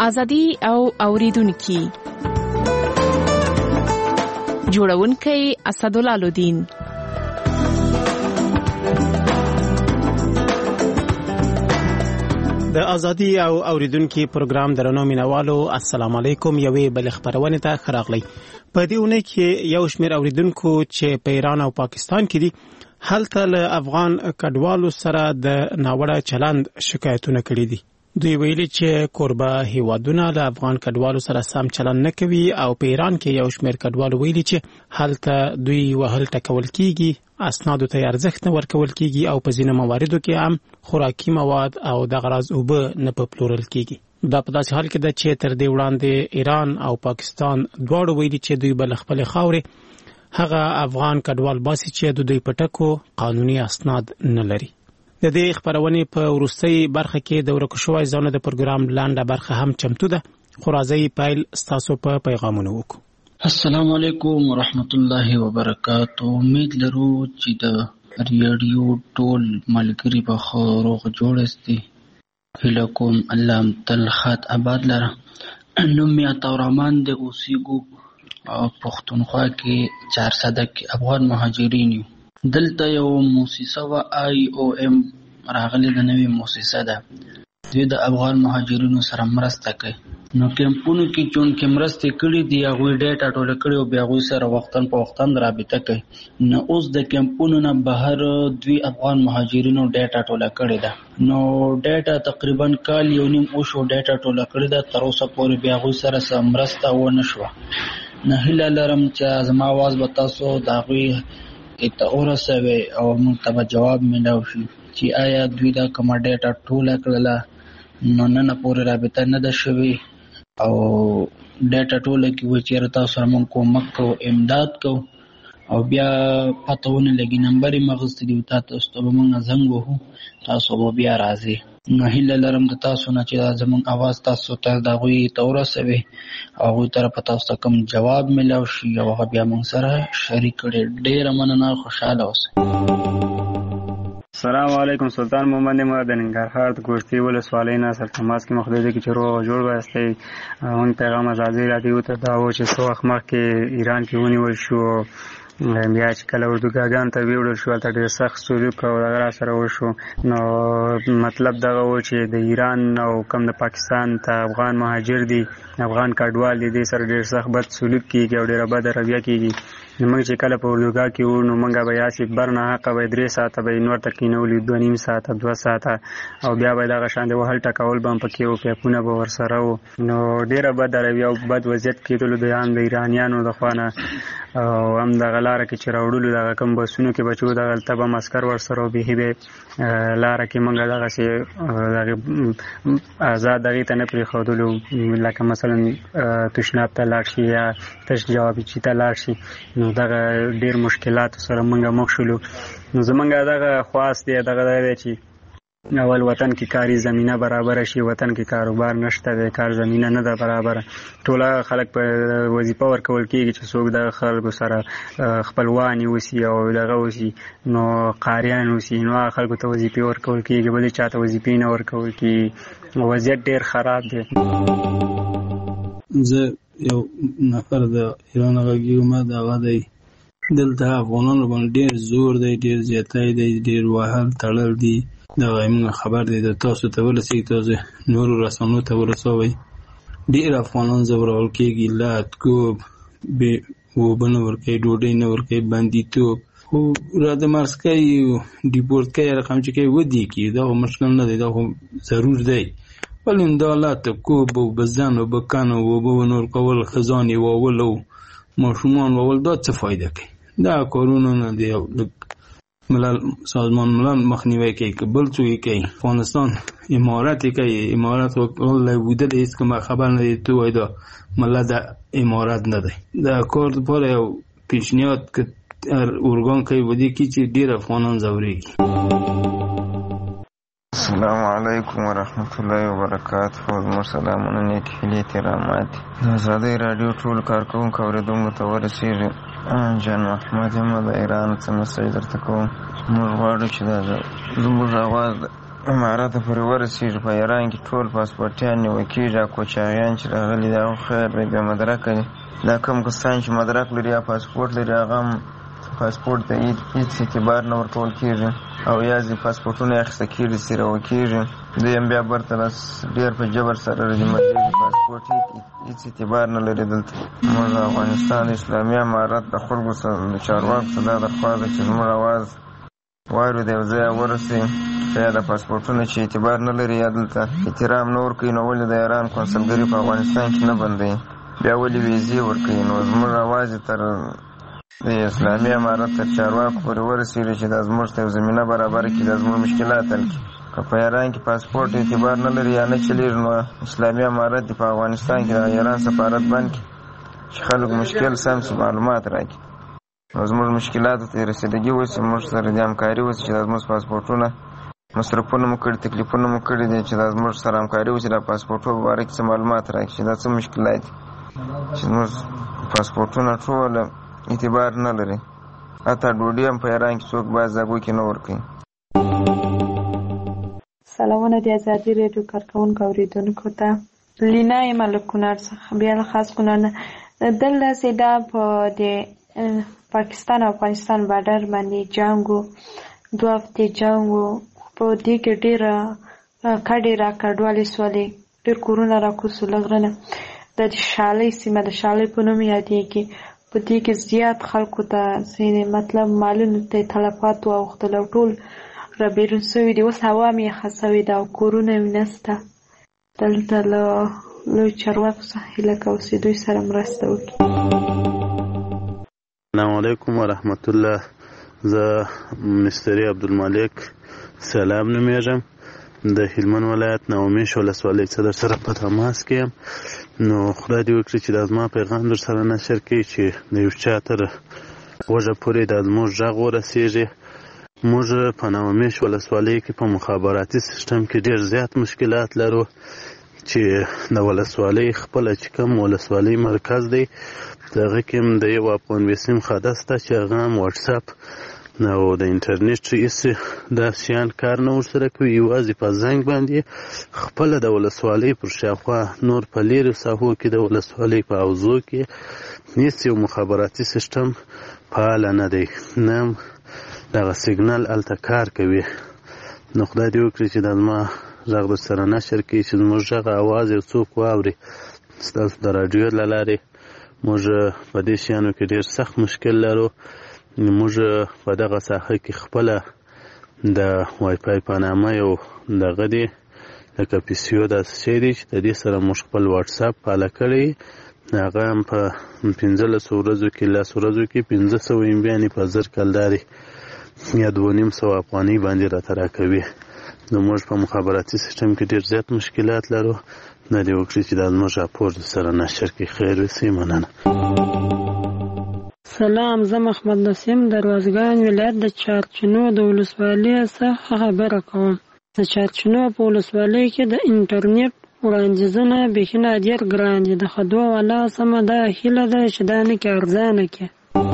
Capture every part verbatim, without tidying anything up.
ازادي او اوریدونکو جوړونکي اسدالله لودین. د ازادي او اوریدونکو پروګرام درنو مینوالو السلام علیکم. یوې بل خبرونه ته خراغلی. په دې ونه کې یو شمېر اوریدونکو چې په ایران او پاکستان کې دي هلته له افغان کډوالو سره د ناوړه چلند شکایتونه کړي دي. دوی ویلي چې کوربه هیوادونه له افغان کډوالو سره سم چلند نه کوي او په ایران کې یو شمېر کډوالو ویلي چې هلته دوی وهل ټکول کیږي، اسنادو ته ارزښت نه ورکول کیږي او په ځینو مواردو کې هم خوراکي مواد او د غراض اوبه نه په پلورل کیږي. دا په داسې حال کې ده چې تر دې وړاندې ایران او پاکستان دواړو ویلي چې دوی بل خپل خاورې هغه افغان کډوال باسي چې د دوی پټکو قانوني اسناد نه لري. د دې خبرونه په وروستۍ برخه کې د ورکو شوی ځانو د پروګرام لانډه برخه هم چمتو ده. خو راځي پایل ستاسو په پیغامونو وکړو. السلام علیکم ورحمت الله وبرکاتہ. امید لرو چې د ریډیو ټول ملګری به روغ جوړ استي. هیله کوم الله تل خات آباد لره. نوم یې عطاورحمن د اوسېګو پښتونخوا کې چارسده کې افغان مهاجرین یو. دلته یو موسسه و آی او ام راغلي د نوې موسسه ده. دوی د افغان مهاجرینو سره مرسته کوي. نو کمپونو کې چون کې مرسته کړي دی هغه ډیټا ټول کړي او بیا غوي سره وختن په وختن رابطه کوي. نو اوس د کمپونو نه بهر دوی افغان مهاجرینو ډیټا ټول کړي ده. نو ډیټا تقریبا کال یو نیم او شو ډیټا ټول کړي ده. تر اوسه پورې بیا غوي سره سم مرسته و نه شو. نه هیله لرم چې زما आवाज به تاسو دا غوي ته ورسوي او موږ ته جواب ملو شي چې آیا دوی دا کوم ډیټا ټول کړله. نو نن پورې رابطه نه ده شوې او ډیټا ټول کې و چې تاسو سره موږ کومک کو امداد کو او بیا پاتونه لګي نمبر مغزت دی تاسو ته موږ زنګ وو تاسو به بیا راځي. نو هیله لرم د تاسو نه چې زموږ आवाज تاسو ته دا غوي تورسوي او غوي تر پتا تاسو کوم جواب ملو شي او هغه بیا موږ سره شریک کړي. ډیر مننه، خوشاله اوسئ. السلام علیکم. سلطان محمد مراد ننګرهار د ګوشتي ولسوالۍ نه سره تماس کې مخدوده کې چرو جوړ واسطه اون پیغام ازادي راډیو ته دا و چې څو وخت مخکې ایران کې ونیول شو. بیا چې کله اردوګاګان ته ویوړل شو هلته ډېر سخت سلوک او دغه سره وشو. نو مطلب دغه و چې د ایران او کم د پاکستان ته افغان مهاجر دي، افغان کډوال دي، دې سره ډېر سخت بد سلوک کېږي او ډېره بده رویه کېږي. نو موږ چې کله په اردوګاه کې وو نو موږ به یاسې بر نه حقه به درې ساعته به یې نور ته کېنولي، دوه نیم ساعته دوه ساعته او بیا به یې دغه شان د وهل ټکول به هم پکې وو، پیپونه به ورسره وو. نو ډېره بده رویه او بد وضعیت کېدلو د هم د ایرانیانو د خوا نه او هم دغه لاره کې چې راوړلو دغه کوم بسونو کې به چې وو دغلته به هم عسکر ورسره وو. بیخي به لاره کې موږ دغسې دغې ازاد دغې ته نه پرېښودلو، لکه مثلا تشناب ته لاړ شي یا تش جوابچي ته لاړ شي. نو دغه ډېر مشکلاتو سره موږ مخ شولو. نو زموږ دغه خواست دی دغه دی چې اول وطن کې کاري زمینه برابره شي. وطن کې کاروبار نشته دی، کار زمینه نه ده برابره. ټوله خلک په وظیفه ورکول کېږي چې څوک د خلکو سره خپلوانې اوسي او دغه اوسي، نو قاریان اوسي، نو هغه خلکو ته وظیفې ورکول کېږي، بلې چا ته وظیفې نه ورکول کېږي. وضعیت ډېر خراب دی. زه یو نفر د ایران غږیږم، دغه دی دلته افغانانو باندې ډېر زور دی، ډېر زیاتی دی، ډېر وهل تړل دي. دغه موږ خبر دی د تاسو ته ورسېږي، تاسو نورو رسنیو ته ورسوئ. ډېر افغانان ځورول کېږي، لات کوب اوبه نه ورکوي، ډوډۍ نه ورکوي، بندیتوب خو رادمرسکی ډیپورت کوي، رقم چې کوي ودې کېږي. دا خو مشکل نه دی، دا خو ضرور دی. ولی دا لات کوب او بزن او بکن او اوبه نور کول، خزان یې واول او ماشومان واول، دا څه فایده کوي؟ دا کارونه نه دی. ملل سازمان ملل مخنیوی کوي که بل څوک کوي. افغانستان امارت کوي، امارت والله بوده دی، هیڅ کوم خبر نه دی. تو وایي دا ملت د امارت نه دی. دا کار دپاره یو پیشنهاد که هر ارګان کوي ودې کې چې ډېر افغانان ځورېږي. السلام علیکم ورحمت الله وبرکاته. زموږ سلامونه، نیک هیلې، احترامات د ازادۍ راډیو ټول کارکوونکو اورېدونکو ته ورسېږي. جان محمد یم د ایران څه مسج درته کوم. موږ غواړو چې دا زموږ اواز امارات پورې ورسېږي په ایران کې ټول پاسپورټیان نیول کېږي او کوچاغیان چې راغلي دي هغه خیر دی بې مدرکه دي. دا کوم کسان چې مدرک لري یا پاسپورټ لري هغه هم پاسپورټ ته هېڅ اعتبار نه ورکول کېږي او یازې پاسپورټونه یې اخیسته کېږي څېرول کېږي. دوی هم بیا برته ډېر په جبر سره رجمندېږي. پاسپورټ هېڅ اعتبار نه لري دلته. موږ افغانستان اسلامي امارت د خلکو سره د چارواکو څخه دا درخواست ده چې زموږ اواز واورېد یو ځای ورسوي چې یا د پاسپورټونو چې اعتبار نه لري یا دلته احترام نه ورکوي نو ولې د ایران کنسلګري په افغانستان کې نه بندوي، بیا ولې ویزې ورکوي. نو زموږ اواز یې تر د اسلامي امارت تر چارواکو پورې ورسېږي چې دا زموږ ته یو زمینه برابره کړي، دا زموږ مشکلات حل کړي. که په ایران کې پاسپورټ اعتبار نه لري یا نه چلېږي نو اسلامي امارت دې په افغانستان کې د ایران سفارت بند کړي چې خلک مشکل سم شي معلومات راکړي. نو زموږ مشکلاتو ته رسیدګي وشي، موږ سره د همکاري وشي چې دا زموږ پاسپورټونه مصرفونه مو کړي، تکلیفونه مو کړي دي چې دا زموږ سره همکاري وشي د پاسپورټو په باره کې څه معلومات راکړي چې دا څه مشکلات دي چې زموږ پاسپورټونه ټول اعتبار نه لري. حتی ډوډۍ هم په ایران کې څوک باید زاګو کې نه ورکوي. سلامونه د ازادي راډیو کارکوونکو اورېدونکو ته. لینا یم له کونړ څخه، بیا له خاص کونړ نه. دلته دا په د پاکستان او افغانستان بارډر باندې جنګ و، دوه هفتې جنګ و. په دې کې ډېره کډې را کډوالې سولې، ډېر کورونه را کوز سول غرونه. د شالۍ سیمه د شالۍ په نوم یادېږي. په دې کې زیات خلکو ته ځینې مطلب مالونو ته تلفات واوښتل او ټول را بیرون سوي دي. اوس هوا مې یخه سوې ده او کورونه مې نسته. دلته له لوی چارواکو څخه هیله کوو چې دوی سره مرسته وکړي. السلام علیکم ورحمت الله. زه مستری عبدالمالک سلام نومیږم، د هلمند ولایت نومیش ولسوالۍ څخه در سره په تماس کې یم. نو خدای دې وکړي چې دا زما پیغام در سره نشر کړي چې د یو چا تر غوږه پورې دا زموږ غږ ورسېږي. موږ په نومیش ولسوالۍ کې په مخابراتي سیستم کې ډېر زیات مشکلات لرو چې د ولسوالۍ خپله چې کوم ولسوالۍ مرکز دی د هغه کې هم د یو افغان وسیم خاده شته چې هغه هم واټساپ او د انټرنیټ هېڅ دا شیان کار نه ورسره کوي. یوازې په زنګ باندې خپله د ولسوالۍ پر شاوخوا نور په لیرې ساحو کې د ولسوالۍ په حوزو کې هېڅ یو مخابراتي سیستم فعاله نه دی، نه دغه سیګنال هلته کار کوي. نو خدای دې وکړي چې دا زما غږ در سره نشر کړي چې زموږ غږ اواز یو څوک واوري. ستاسو د راډیو له لارې موږ په دې شیانو کې ډېر سخت مشکل لرو. موږ په دغه ساحه کې خپله د وای فای په نامه یو دغه دی لکه پی سی او داسې شی دی چې د دې سره موږ خپل واټساپ فعاله کړی. هغه هم په پنځلسو ورځو کې لس ورځو کې پنځه سوه ایمبیانې په زر کلدارې یا دوه نیم سوه افغانۍ باندې راته راکوي. نو موږ په مخابراتي سیستم کې ډېر زیات مشکلات لرو. نه دې وکړي چې دا زموږ راپور سره نشر کړي. خیر وسي، مننه. سلام، زه محمد نسیم دروازګان ولایت د چارچنو د ولسوالۍ څخه خبره کوم. د چارچنو په ولسوالۍ کې د انټرنیټ وړاندیزونه بیخي ډېر ګران دي. د خدو والا سمه دا هیله ده چې دا نه کې ارزانه کې.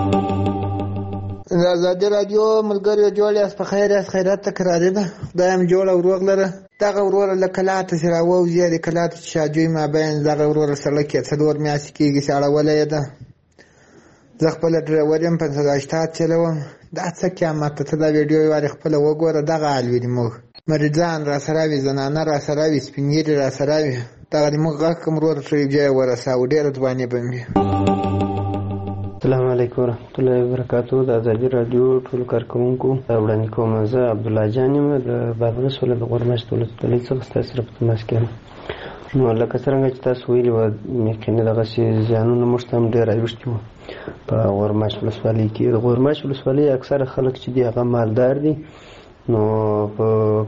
د ازادي راډیو ملګرو جوړ یاست، په خیر یاست، خیرات تکراري ده. خدای هم جوړ او روغ لره. دغه وروره له کلاته چې راووځي د کلاته چې شاجوی مابین دغه وروره سړک یې څلور میاشتې کېږي چې اړولی یې ده. زه خپله ډریور یم، پنځه اشتات چلوم. دا څه قیامت ته دا ویډیو وارې خپله وګوره. دغه حال وي موږ مریضان را سره وي، زنانه را سره وي، سپین ږیري را سره وي. دغه د موږ غږ کوم وروره تر یو ځایه ورساو. ډېره ځواني به مې. السلام علیکم ورحمت الله وبرکاتو. د ازادي راډیو ټولو کارکوونکو وړاندې کوم. زه عبدالله جان یم، د بادغیس ولایت د غورماشت ولسوالۍ څخه ستاسو سره په تماس کې یم. نو لکه څرنګه چې تاسو ویلي وه، یقیني دغسې زیانونه موږ ته هم ډېر راویښتي وو په غورماشت ولسوالۍ کې. د غورماشت ولسوالۍ اکثره خلک چې دي هغه مالدار دي. نو په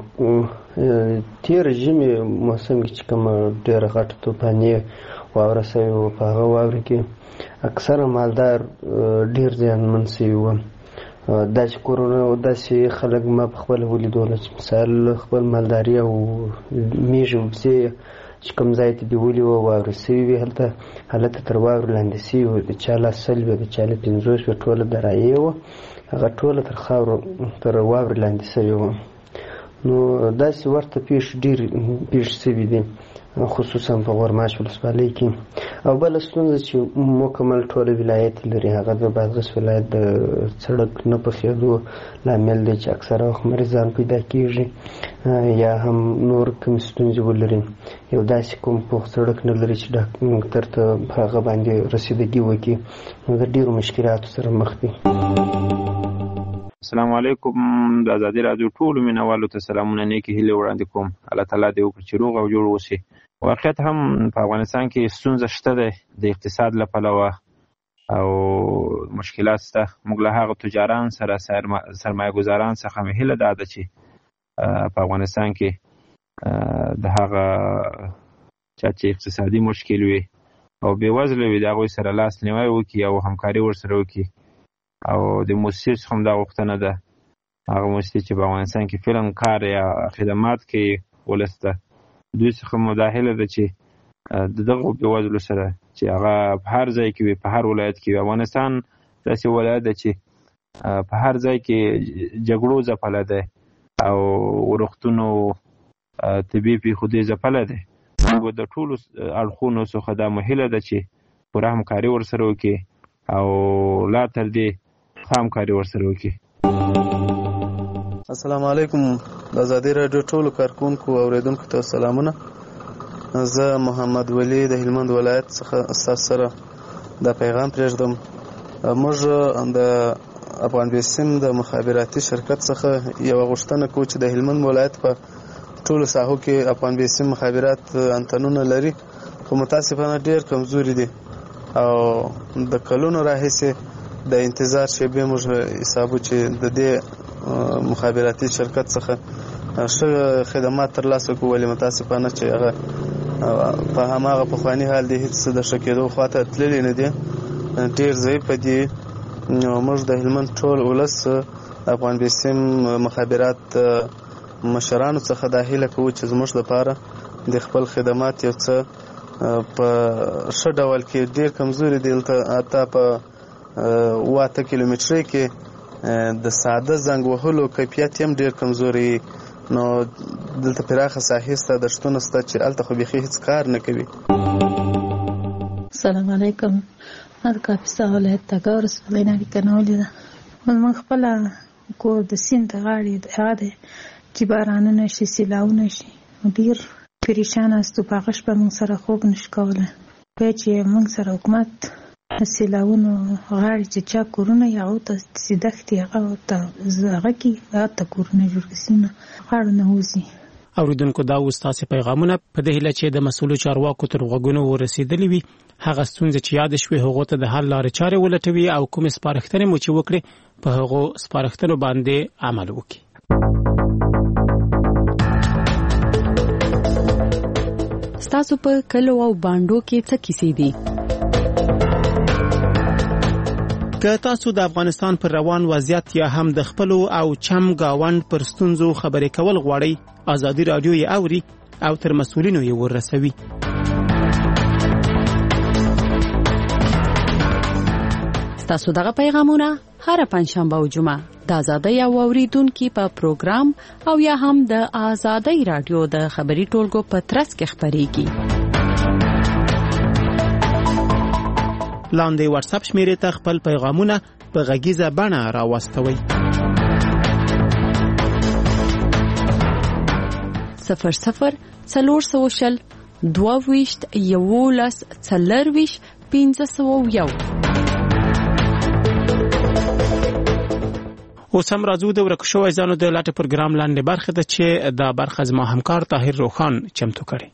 تېر ژمي موسم کې چې کومه ډېره غټه طوفاني واوره سوې وه، په هغه واورې کې اکثره مالدار ډېر زیانمن سوي وو. داسې کورونه او داسې خلک ما په خپله ولیدله چې مثال خپل مالداري او میږې او پسې چې کوم ځای ته دې ولي وه واورې سوي وي، هلته هلته تر واورو لاندې سوي وو. د چا لاس سل وې، د چا له پنځوس وې، ټوله درایې وه، هغه ټوله تر خاورو تر واورې لاندې سوي وه. نو داسې ورته پیښې ډېرې پیښې شوي دي خصوصا په غورماش ولسوالۍ کې. او بله ستونزه چې مکمل ټوله ولایت لري هغه د بادغیس ولایت د سړک نه پخېدو لامل دی چې اکثره وخت مریضان پیدا کېږي یا هم نور کومې ستونزې ولري. یو داسې کوم پوخ سړک نه لري چې ډاکټر ته په هغه باندې رسیدګي وکړي، نو د ډېرو مشکلاتو سره مخ دي. السلام علیکم. د ازادي راډیو ټولو مینوالو ته سلامونه، نیکې هیلې وړاندې کوم. الله تعالی دې وکړي چې روغ او جوړ اوسي. واقعیت هم په افغانستان کې ستونزه شته ده د اقتصاد له پلوه او مشکلات شته. موږ له هغه تجاران سره سرمایه ګزاران څخه مې هیله دا ده چې په افغانستان کې د هغه چا چې اقتصادي مشکل وي او بېوزله وي د هغوی سره لاس نیوی وکړي او همکاري ورسره وکړي. او د موسسې څخه هم دا غوښتنه ده، هغه موسسې چې په افغانستان کې فعلا کار یا خدمات کوي ولس ته، دوی څخه مو دا هیله ده چې د دغو بېوزلو سره چې هغه په هر ځای کې وي، په هر ولایت کې وي. افغانستان داسې ولایت ده چې په هر ځای کې جګړو ځپلی دی او روغتونو طبي پېښو ځپلی دی. موږ د ټولو اړخونو څخه دا مو هیله ده چې پوره همکاري ورسره وکړي او لا تر دې ښه همکاري ورسره وکړي. السلام علیکم. د ازادي راډیو ټولو کارکونکو او اوریدونکو ته سلامونه. زه محمد ولی د هلمند ولایت څخه ستاسو سره دا پیغام پرېږدم. موږ د افغان بیسیم د مخابراتي شرکت څخه یوه غوښتنه کوو چې د هلمند ولایت په ټولو ساحو کې افغان بیسیم مخابرات انتنونه لري، خو متاسفانه ډېر کمزوري دي او د کلونو راهیسې د انتظار شیبې موږ حسابو چې د دې مخابراتي شرکت څخه ښه خدمات ترلاسه کړو، ولې متاسفانه چې هغه په هماغه پخواني حال دی، هېڅ د ښه کېدو خواته تللي نه دي، ډېر ضعیفه دي. نو موږ د هلمند ټول ولس افغان بیسیم مخابرات مشرانو څخه دا هیله کوو چې زموږ لپاره د خپل خدمات یو څه په ښه ډول کې ډېر کمزوري دي. دلته حتی په اوه اته کیلومترۍ کې د ساده زنګ وهلو کیفیت هم ډېر کمزوري، نو دلته پراخه ساحې شته، دښتونه شته چې هلته خو بیخي هېڅ کار نه کوي. السلام علیکم. ما د کاپیسا ولایت تګاو ولسوالۍ نه اړیکه نیولې ده. زموږ خپله کور د سیند د غاړې هغه دی چې بارانونه شي، سیلاونه شي، ډېر پریشانه استو. په هغه شپه موږ سره خوب نشو کولی. بیا چې موږ سره حکومت د سیلاونو غاړې چې چا کورونه یې هغو ته چې دښتې هغه ته هغه کړي، هغه ته کورونه جوړ کړي، سیمه غاړو نه وځي. اوریدونکو دا اوس ستاسې پیغامونه په دې هیله چې د مسؤلو چارواکو تر غوږونو ورسېدلي وي. هغه ستونزې چې یاد شوې هغو ته د حل لارې چارې ولټوي او کومې سپارښتنې مو چې وکړي په هغو سپارښتنو باندې عمل وکړي. ستاسو په کلو او باندو کې څه کیسې دي؟ که تاسو د افغانستان پر روان وضعیت یا هم د خپلو او چم گاوند پر ستونزو خبرې کول غواړئ، ازادي راډیو یې اوري او تر مسؤلینو یې ورسوي. ستاسو دغه پیغامونه هر پنځشنبه او جمعه د ازادۍ او اوریدونکو په پروګرام او یا هم د ازادۍ راډیو د خبري ټولګو په ترڅ کې خبريږي. لاندې واتس اپ شمیرې ته خپل پیغامونه په غږیزه بڼه راوستوئ. صفر صفر څلور سوه شل دوه ویشت یولس څلرویشت پنځه سوه یو. اوس هم راځو د ورک شوی ځانو د لاټ پروګرام لاندې برخه ده چې دا برخه زما همکار طاهر روخان چمتو کړي.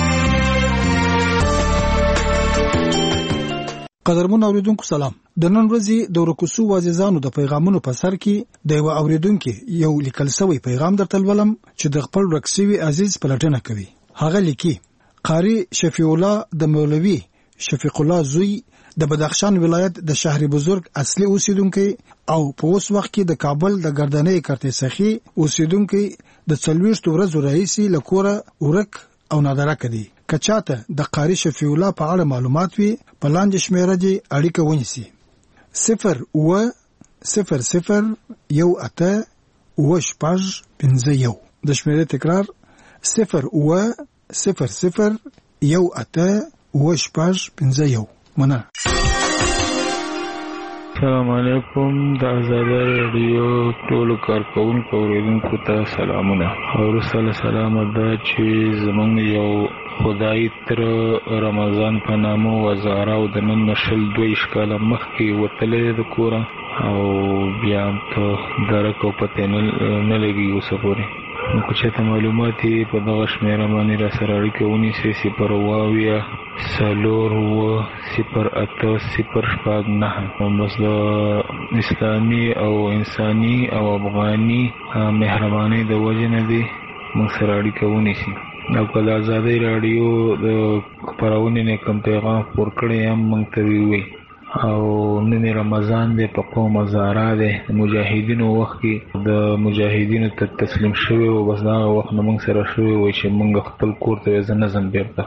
قدرمن اوریدونکو سلام. د نن ورځې د ورکوسو وازیزانو د پیغامونو په سر کې د یو اوریدونکو یو لیکل شوی پیغام درته ولم چې د خپل رکسوي عزیز پلټنه کوي. هغه لیکي: قاری شفیع الله د مولوی شفیق الله زوی د بدخشان ولایت د شهر بزرگ اصلي اوسیدونکو او په اوس وخت کې د کابل د ګردنۍ کرتسخي اوسیدونکو د څلويشت ورځې رئیسي لکوره ورک او نادره کړي. کچاته د قاری شفیع الله په اړه معلومات وي په لاندې شمیره دي اړیکه ونیسي: صفر و صفر صفر یو اته و شپږ پنځه یو. د شمیرې تکرار صفر اوه صفر صفر یو اته اوه شپږ پنځه یو. مننه. السلام علیکم. د آزاده رادیو ټولو کارکوونکو اوریدونکو ته سلامونه. وروسته سلام ده چې زمونږ یو خدای تر رمضان په نامه وزاره او د نن شل دویشت کاله مخکې وتلی د کوره او بیا هم ته درک او پته نه لګي اوسه پورې. نو که چېرته معلومات یې په دغه شمېره باندې را سره اړیکه ونیسئ صفر اوه اویا څلور اوه صفر اته صفر شپږ نهه. بس د اسلامي او انساني او افغاني مهربانۍ د وجې نه دې موږ سره اړیکه ونیسي. او که د ازادۍ راډیو د خپرونې نه کوم پیغام خپور کړی هم موږ ته ووایي. او نن رمضان دی، په قوم هزاره دی، مجاهدینو وخت کې د مجاهدینو ته تسلیم شوی و، بس دغه وخت نه موږ سره شوی وای چې موږ خپل کور ته زه نه ځم بیرته.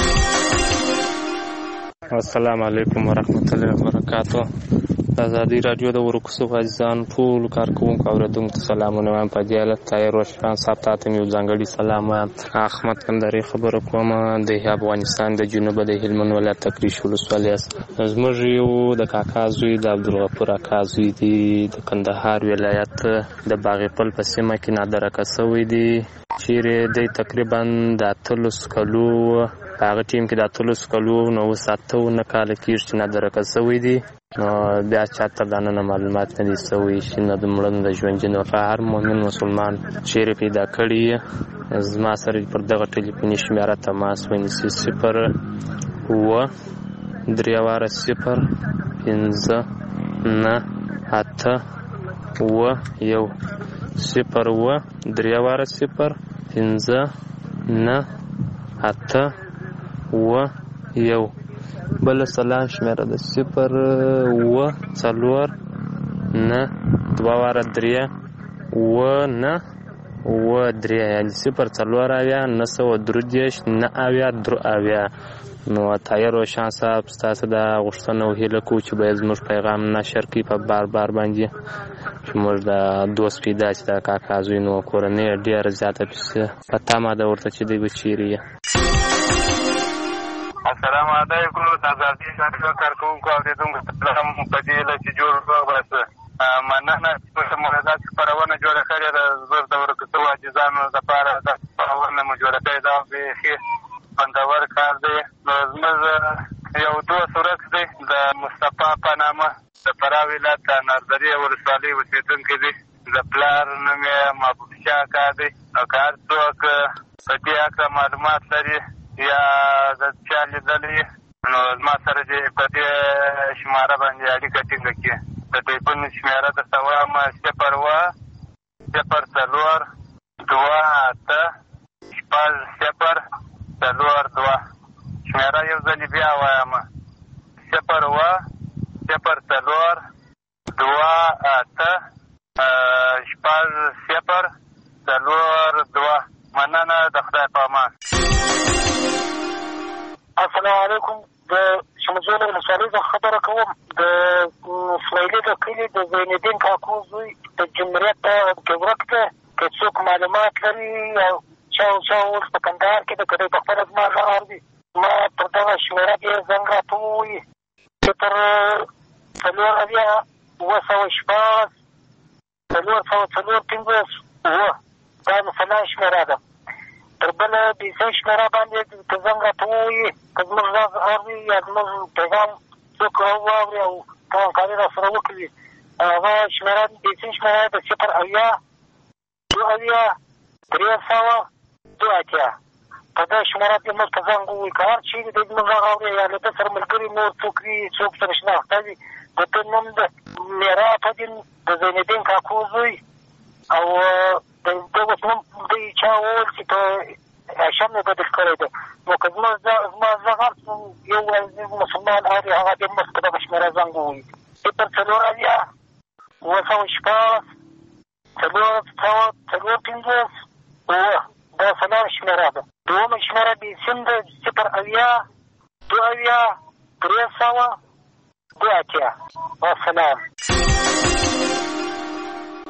السلام علیکم ورحمت الله وبرکاتو. د ازادۍ راډیو د ورکوسو عزیزان ټول کارکوونکو اورېدونکو ته سلامونه وایم. په دې حالت طاهر روشن صاحب ته هم یو ځانګړي سلام وایم. احمد کندهاري خبره کوم د افغانستان د جنوب د هلمند ولایت تکریش ولسوالۍ څخه. زموږ یو د کاکا زوی د عبدالغفور اکا زوی دی د کندهار ولایت د باغپل په سیمه کې نادرکه شوی دی، چیرې دی تقریبا د اتلس کلو په هغه ټیم کې د اتلس کلو نو اوس اته نه کاله کېږي چې نادرکه شوی دی. نو بیا چاته دا نه معلومات نه دي شوي چې نه د مړه د ژوندي په هر مؤمن مسلمان چیرې پیدا کړي. زما سره پر دغه ټلیفوني شمېره تماس ونیسي صفر اوه درې واره صفر پنځه نه اته اوه یو صفر اوه درې واره صفر پنځه نه اته اوه یو. بل سلام شمیره د صفر اوه څلور نه دوه واره درې اوه نه اوه درې، یعنې صفر څلور اویا نه سوه درې دېرش نه اویا درې اویا. نو طاهر روشن صاحب ستاسو دا غوښتنه او هیله کوو چې باید زموږ پیغام نشر کړي په بار بار باندې چې موږ د دوست پیدا چې د کاکا زوی نو کورنۍ ډېره زیاته په تمه ده ورته چې دوی به چیرې یې. السلام علیکم. د ازادۍ راډیو کارکوونکو اورېدونکو ته سلام. په دې هیله چې جوړ وباسه مننه چې موږ داسې خپرونه جوړه کړې ده. زه د ورکوسو عاجزانو لپاره دا خپرونه مو جوړه کړې ده، بیخي خوندور کار دی. نو زموږ یو دوست ورک دی د مصطفی په نامه د فراه ولایت د نردرې ولسوالۍ اوسېدونکی دی. د پلار نوم یې محبوب شاه اکا دی. نو که هر څوک په دې هکله معلومات لري یا د چا لیدلي نو زما سره دې په دې شماره باندې اړیکه ټینګه کړي. د ټلیفون شمېره درته وایم صفر اوه صفر څلور دوه اته شپږ صفر څلور دوه. شمېره یو ځلې بیا وایم صفر اوه صفر څلور دوه اته شپږ صفر څلور دوه. مننه، د خدای په امان. السلام علیکم. د شمجول ولسوالۍ څخه خبره کوم. د اسماعیلي د کلي د زینالدین کاکو زوی د جمهوریت ګورک ته که څوک معلومات لري او چا او چا اوس په کندهار کې د که دی په خپله زما غږ اوري ما پر دغه شمېره کې زنګ راته ووایي صفر څلور اویا اوه سوه شپږ څلور سوه څلور پنځوس اوه. دا د فلان شمېره ده. تر بله بیسۍ شمېره باندې که زنګ راته ووایي که زموږ غږ اوري یا زموږ پیغام څوک واوري او همکاري را سره وکړي هغه شمېره بیسۍ شمېره د صفر اویا دوه اویا درې سوه دوه اتیا. په دغه شمېره کې موږ ته زنګ ووایي. که هر چیرې دی زموږ غږ اوري یا له ده سره ملګري نور څوک وي څوک سره شناخته وي د ده نوم د میرا فدین د زینالدین کاکو زوی او د ده اوس نوم دوی چا وویل چې په هاشم یې بدل کړی دی. نو که زما زما غږ هر یو عزیز مسلمان اوري هغه دې موږ په دغه شمېره زنګ ووایي صفر څلور اویا اوه سوه شپږ څلور سوه څلور پنځوس اوه. دا څلور شمېره ده. دومه شمېره بیسیم ده صفر اویا دوه اویا درې سوه دوه اتیا. والسلام.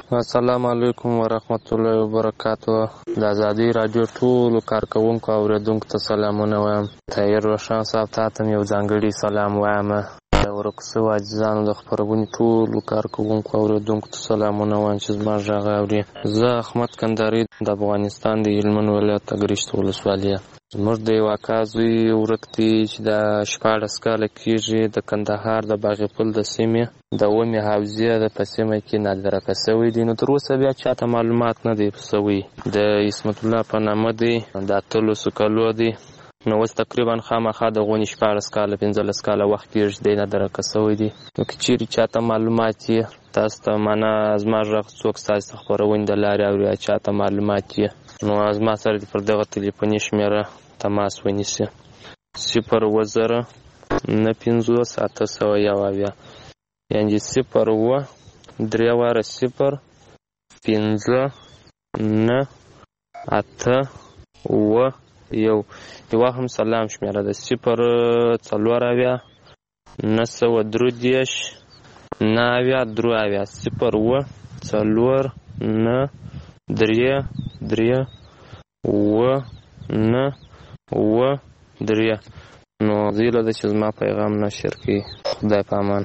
السلام علیکم ورحمت الله وبرکاتو. د ازادي رادیو ټولو کارکوونکو او اوریدونکو ته سلامونه وایم. طاهر روشن صاحب ته هم یو ځانګړي سلام وایم. د ورک سوي عاجزانو د خپرونې ټولو کارکوونکو او اوریدونکو ته سلامونه وایم چې زما غږ اوري. زه احمد کندهاري د افغانستان د هلمند ولایت اګریشت ولسوالي. زموږ د یو اکا زوی ورک دی چې د شپاړس کاله کېږي، د کندهار د باغپل د سیمې د اومې حوزې د په سیمه کې نادرکه سوی دی. نو تر اوسه بیا چاته معلومات نه دی سوی. د اسمت الله په نامه دی، د اتلسو کالو دی. نو اوس تقریبا خامخا د غونې شپاړس کاله پنځلس کاله وخت کېږي دی نادرکه سوی دی. نو که چیرې چاته معلومات یې تاسو ته معنا زما غږ څوک ستاسو د خپرونې د لارې اوري چاته معلومات یې نو زما سره پر دغه تلیفوني شمېره تماس ونیسي: صفر اووه زره نه پنځوس اته سوه یو اویا، یعنې صفر اووه درې واره صفر پنځه نه اته اووه یو. یوه هم سلام شمېره ده: صفر څلور اویا نه سوه درې دېرش نه اویا درې اویا، صفر اووه څلور نه درې درې اووه نه اووه درې. نو زه هیله ده چې زما پیغام نشر کړي. خدای په امان.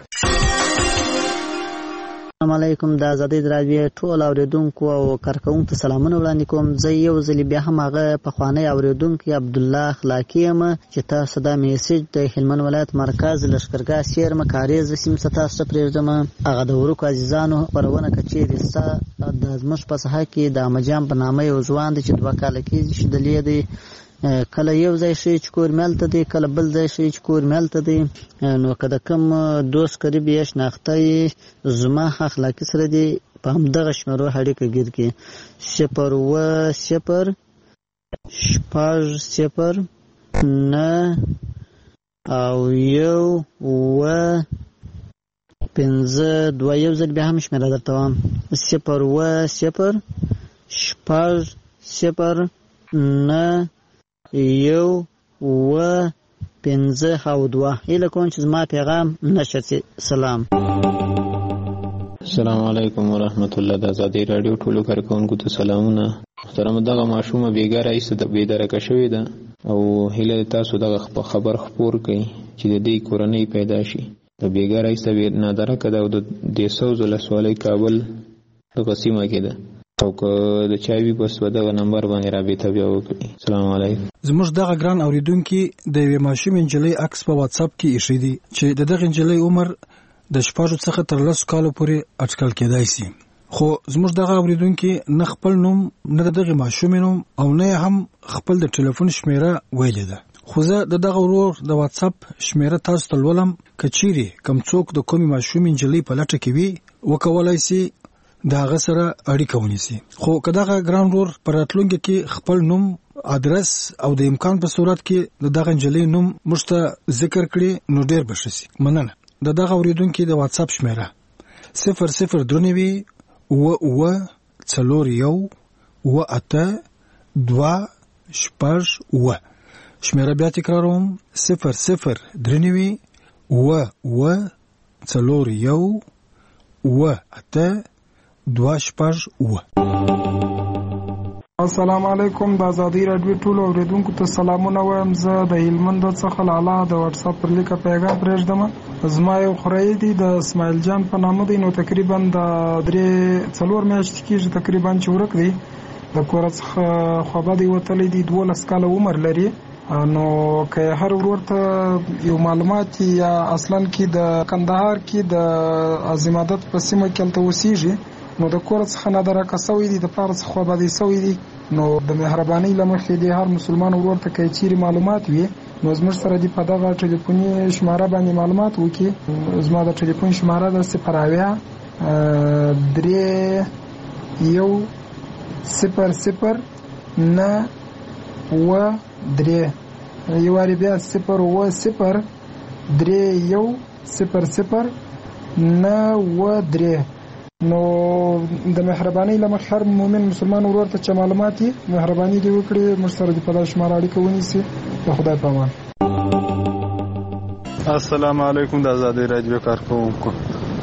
السلام علیکم. د ازادۍ رادیو ټول اوریدونکو او کارکوونکو ته سلامونه وړاندې کوم. زه یو ځل بیا هم هغه پخوانی اوریدونکی عبدالله اخلاقی یم چې تاسو دا میسج د هلمند ولایت مرکز لښکرګاه سیرمه کاریز سیمې څخه تاسو ته پرېږدم. هغه د ورکو عزیزانو خپرونه که چیرې ستا د زموږ په ساحه کې د احمدجان په نامه یو ځوان دی چې دوه کاله کېږي چې دلې دی، کله یو ځای شي چې کور ملته دی، کله بل ځای شي چې کور ملته دی. نو که د کوم دوست قریب یې شناخته یې زما اخلاقي سره دی په همدغه شمېرو اړیکه ګیر کړي: صفر اووه صفر شپږ صفر نه او یو اووه پنځه دوه. یو ځل بیا هم شمېره درته وایم: صفر اووه صفر شپږ صفر نه یو اووه پنځه او دوه. هیله کوم چې زما پیغام نشر شي. سلام. السلام علیکم ورحمت الله. د ازادۍ رادیو ټولو کارکوونکو ته سلامونه. محترمه، دغه ماشومه بیګاره ایسته د بېدرکه شوې ده او هیله تاسو دغه خبر خپور کړئ چې د دې کورنۍ پیدا شي. د بیګاره ایسته نادرکه ده او د دېسوز ولسوالۍ کابل دغه سیمه کې ده او که د چاوي بس په دغه نمبر باندې رابطه بیا وکړي. السلام علیکم. زموږ دغه ګران اوریدونکي د یوې ماشومې نجلۍ عکس په واتساپ کې ایښی دی چې د دغه نجلۍ عمر د شپږو څخه تر لسو کالو پورې اټکل کېدای شي. خو زموږ دغه اوریدونکي نه خپل نوم نه د دغه ماشومې نوم او نه هم خپل د ټلیفون شمېره ویلې ده. خو زه د دغه ورور د واتساپ شمېره تاسو ته لولم. که چیرې کوم څوک د کومې ماشومې نجلۍ په لټه کې وي وکولای شي د هغه سره اړیکه ونیسي. خو که دغه ګران ورور په راتلونکي کې خپل نوم، ادرس او د امکان په صورت کې د دغه نجلۍ نوم موږ ته ذکر کړي نو ډېر به ښه شي. مننه. د دغه اوریدونکي د واتساپ شمېره صفر صفر درې نوي اووه اووه څلور یو اووه اته دوه شپږ اووه. شمېره بیا تکراروم: صفر صفر درې نوي اووه اووه څلور یو اووه اته دوه شپږ اووه. السلام علیکم. د ازادۍ رادیو ټولو اوریدونکو ته سلامونه وایم. زه د هلمند څخه لاله د واتساپ پر لیکه پیغام پرېږدم. زما یو خوریی دی د اسماعیل جان په نامه دی. نو تقریبا د درې څلور میاشتې کېږي تقریبا چې ورک دی. د کور څخه خوابدی وتلی دی. دولس کاله عمر لري. نو که هر ورور ته یو معلومات یا اصلا کې د کندهار کې د عظیمادت په سیمه کې هلته اوسېږي نو د کور څخه نادرکه سوی دی، د پلار څخه خوابدی سوی دی. نو د مهربانۍ له مخې د هر مسلمان ورور ته که چیرې معلومات وي نو زموږ سره دې په دغه ټلیفوني شماره باندې معلومات وکړي. زما د ټلیفون شماره ده صفر اویا درې یو صفر صفر نه اووه درې. یو وارې بیا صفر اووه صفر درې یو صفر صفر نه اووه درې. نو د مهربانۍ له مخې هر مؤمن مسلمان ورور ته چې معلومات یې مهرباني دې وکړي موږ سره دې په دغه شماره اړیکه ونیسي. د خدای په امان. السلام علیکم. د ازادۍ رادیو کارکوونکو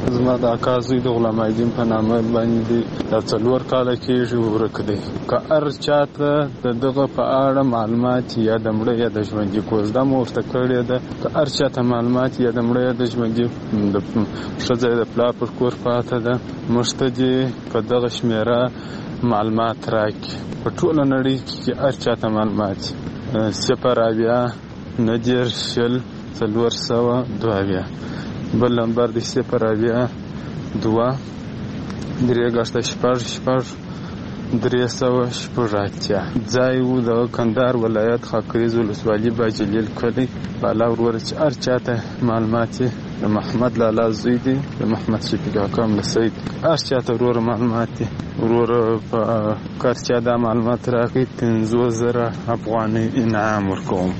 زما د اکا زوی د غلام الدین په نامه باندې د څلور کاله کېږي ورک دی. که هر چاته د دغه په اړه معلومات یا د مړه یا د ژوندي کوزده مو ورته کړې ده، که هر چاته معلومات یا د مړه یا د ژوندي د ښځه د پلار پر کور پاته ده، موږ ته دې په دغه شمېره معلومات راکړي. په ټوله نړۍ کې هر چاته معلومات صفر اویا نهه دېرش شل څلور سوه دوه اویا، بل نمبر دی صفر اویا دوه درې ګشته شپږ شپږ درې سوه شپږ اتیا. ځای و د کندهار ولایت خاکریز ولسوالي باجلیل کلی بالا وروره چې هر چاته معلومات یې د محمد لالا زوی دی، د محمد شفیق حکم له سید هر چاته وروره معلومات دی. وروره په کار چا دا معلومات راکړي پنځه زره افغانۍ انعام ورکوم.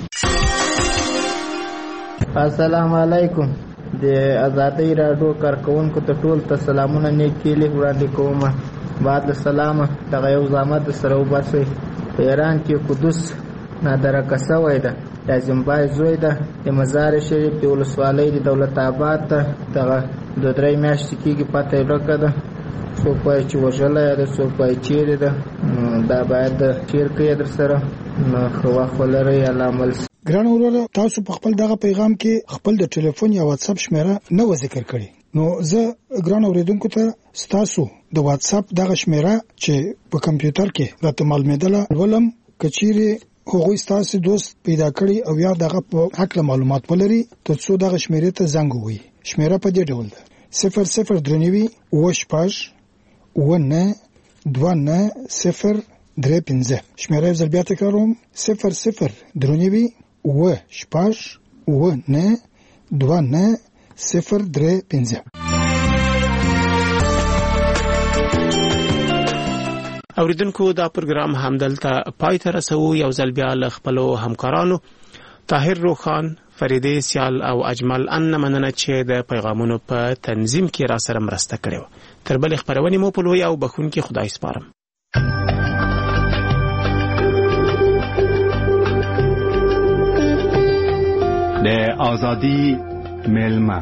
السلام علیکم. د ازادۍ راډیو کارکونکو ته ټول ته سلامونه نیکې لیک وړاندې کوم. بعد السلام دغه یو زحمت سره وباسئ. په ایران کې قدس نادرکه سوی ده، د زیمبای زوی ده، د مزار شریف د ولسوالۍ د دولت آباد ته دغه دوه درې میاشتې کېږي پته یې ورکه ده. څوک وایي چې وژلی ده، څوک وایي چیرې ده. دا باید شیر کړئ در سره. نو ښه وخت ولرئ. الله عمل. ګران وروره، تاسو په خپل دغه پیغام کې خپل د ټلیفون یا واتس اپ شمیره نه و ذکر کړی، نو زه ګران اوریدونکو ته ستاسو د واتس اپ دغه شمیره چې په کمپیوټر کې راته معلومېدله ولم، کچېرې هغوی ستاسو دوست پیدا کړي او یا دغه په حق معلومات ولري ترڅو دغه شمیرې ته زنګ ووهي. شمیره په دې ډول ده: صفر صفر درې نوي اووه شپږ اووه نهه دوه نهه صفر درې پنځه. شمیره یې ځل بیا تکراروم: صفر صفر درې نوي اووه شپږ اووه نهه دوه نهه صفر درې پنځه. اوریدونکو دا پروګرام همدلته پای ته رسو. یو ځل بیا له خپلو همکارانو طاهر روخان، فریدې سیال او اجمل ان مننه چې د پیغامونو په تنظیم کې را سره مرسته کړې و. تر بلې خبرونې مو په لوی او بخښونکي خدای سپارم. د آزادی میلمه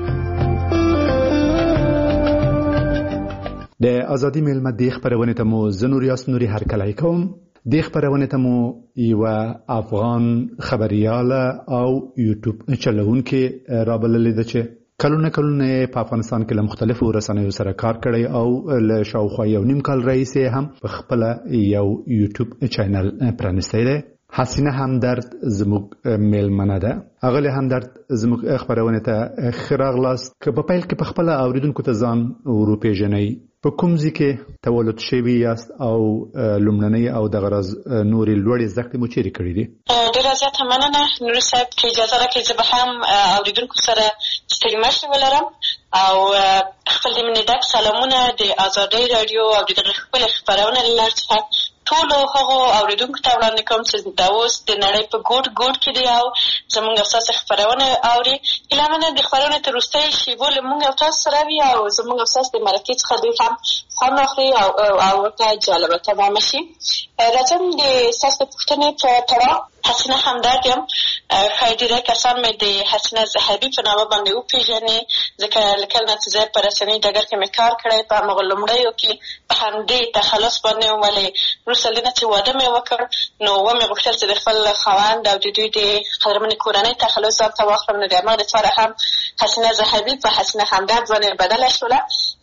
د آزادی میلمه د خبرونه ته مو زنور یاس نوري هر کله کوم. د خبرونه ته مو یو افغان خبرياله او یوټیوب چلونکي رابلل دي چې کلونه کلونه په افغانستان کې له مختلفو رسنیو سره کار کړی او له شاوخوا یو نیم کال رئیس هم په خپل یو یوټیوب چینل پرانستی دی. حسینه همدرد زموږ میلمنه ده. اغلی همدرد زموږ خبرونه ته خراغلاست که په پیل کې په خپل اوریدونکو ته ځان وروپېژنئ، په کوم ځای کې تولد شوي یاست او لومړنۍ او د غرض نورې لوړې زده کړې مو چیرې کړې دي؟ ډېره زیاته مننه نوري صاحب چې اجازه راکړئ زه به هم اوریدونکو سره ستړي مشې ولرم او خپل د مینې ډک سلامونه د ازادۍ راډیو او د دغه خپلې خپرونې له لارې څخه ټولو هغو اوریدونکو ته وړاندې کوم چې دا اوس د نړۍ په ګوټ ګوټ کې دی او زموږ اساسي خپرونه اوري. هیله منه د خپرونې تر وروستۍ شېبو له موږ او تاسو سره وي او زموږ اساس د مرکې څخه دوی هم خوند واخلي او او ورته جالبه تمامه شي. راځم د ستاسو د پوښتنې په تړاو حسینه همدرد یم. ښایي ډېری کسان مې د حسینه ذهبي په نامه باندې وپېژني ځکه له کله نه چې زه په رسنۍ ډګر کې مې کار کړی په همغه لومړیو کې په همدې تخلص باندې وم، ولې وروسته له نه چې واده مې وکړ نو ومې غوښتل چې د خپل خاوند او د دوی د قدرمنې کورنۍ تخلص ځان ته واخلم، نو د همغه دپاره هم حسینه ذهبي په حسینه همدرد باندې بدله شوله.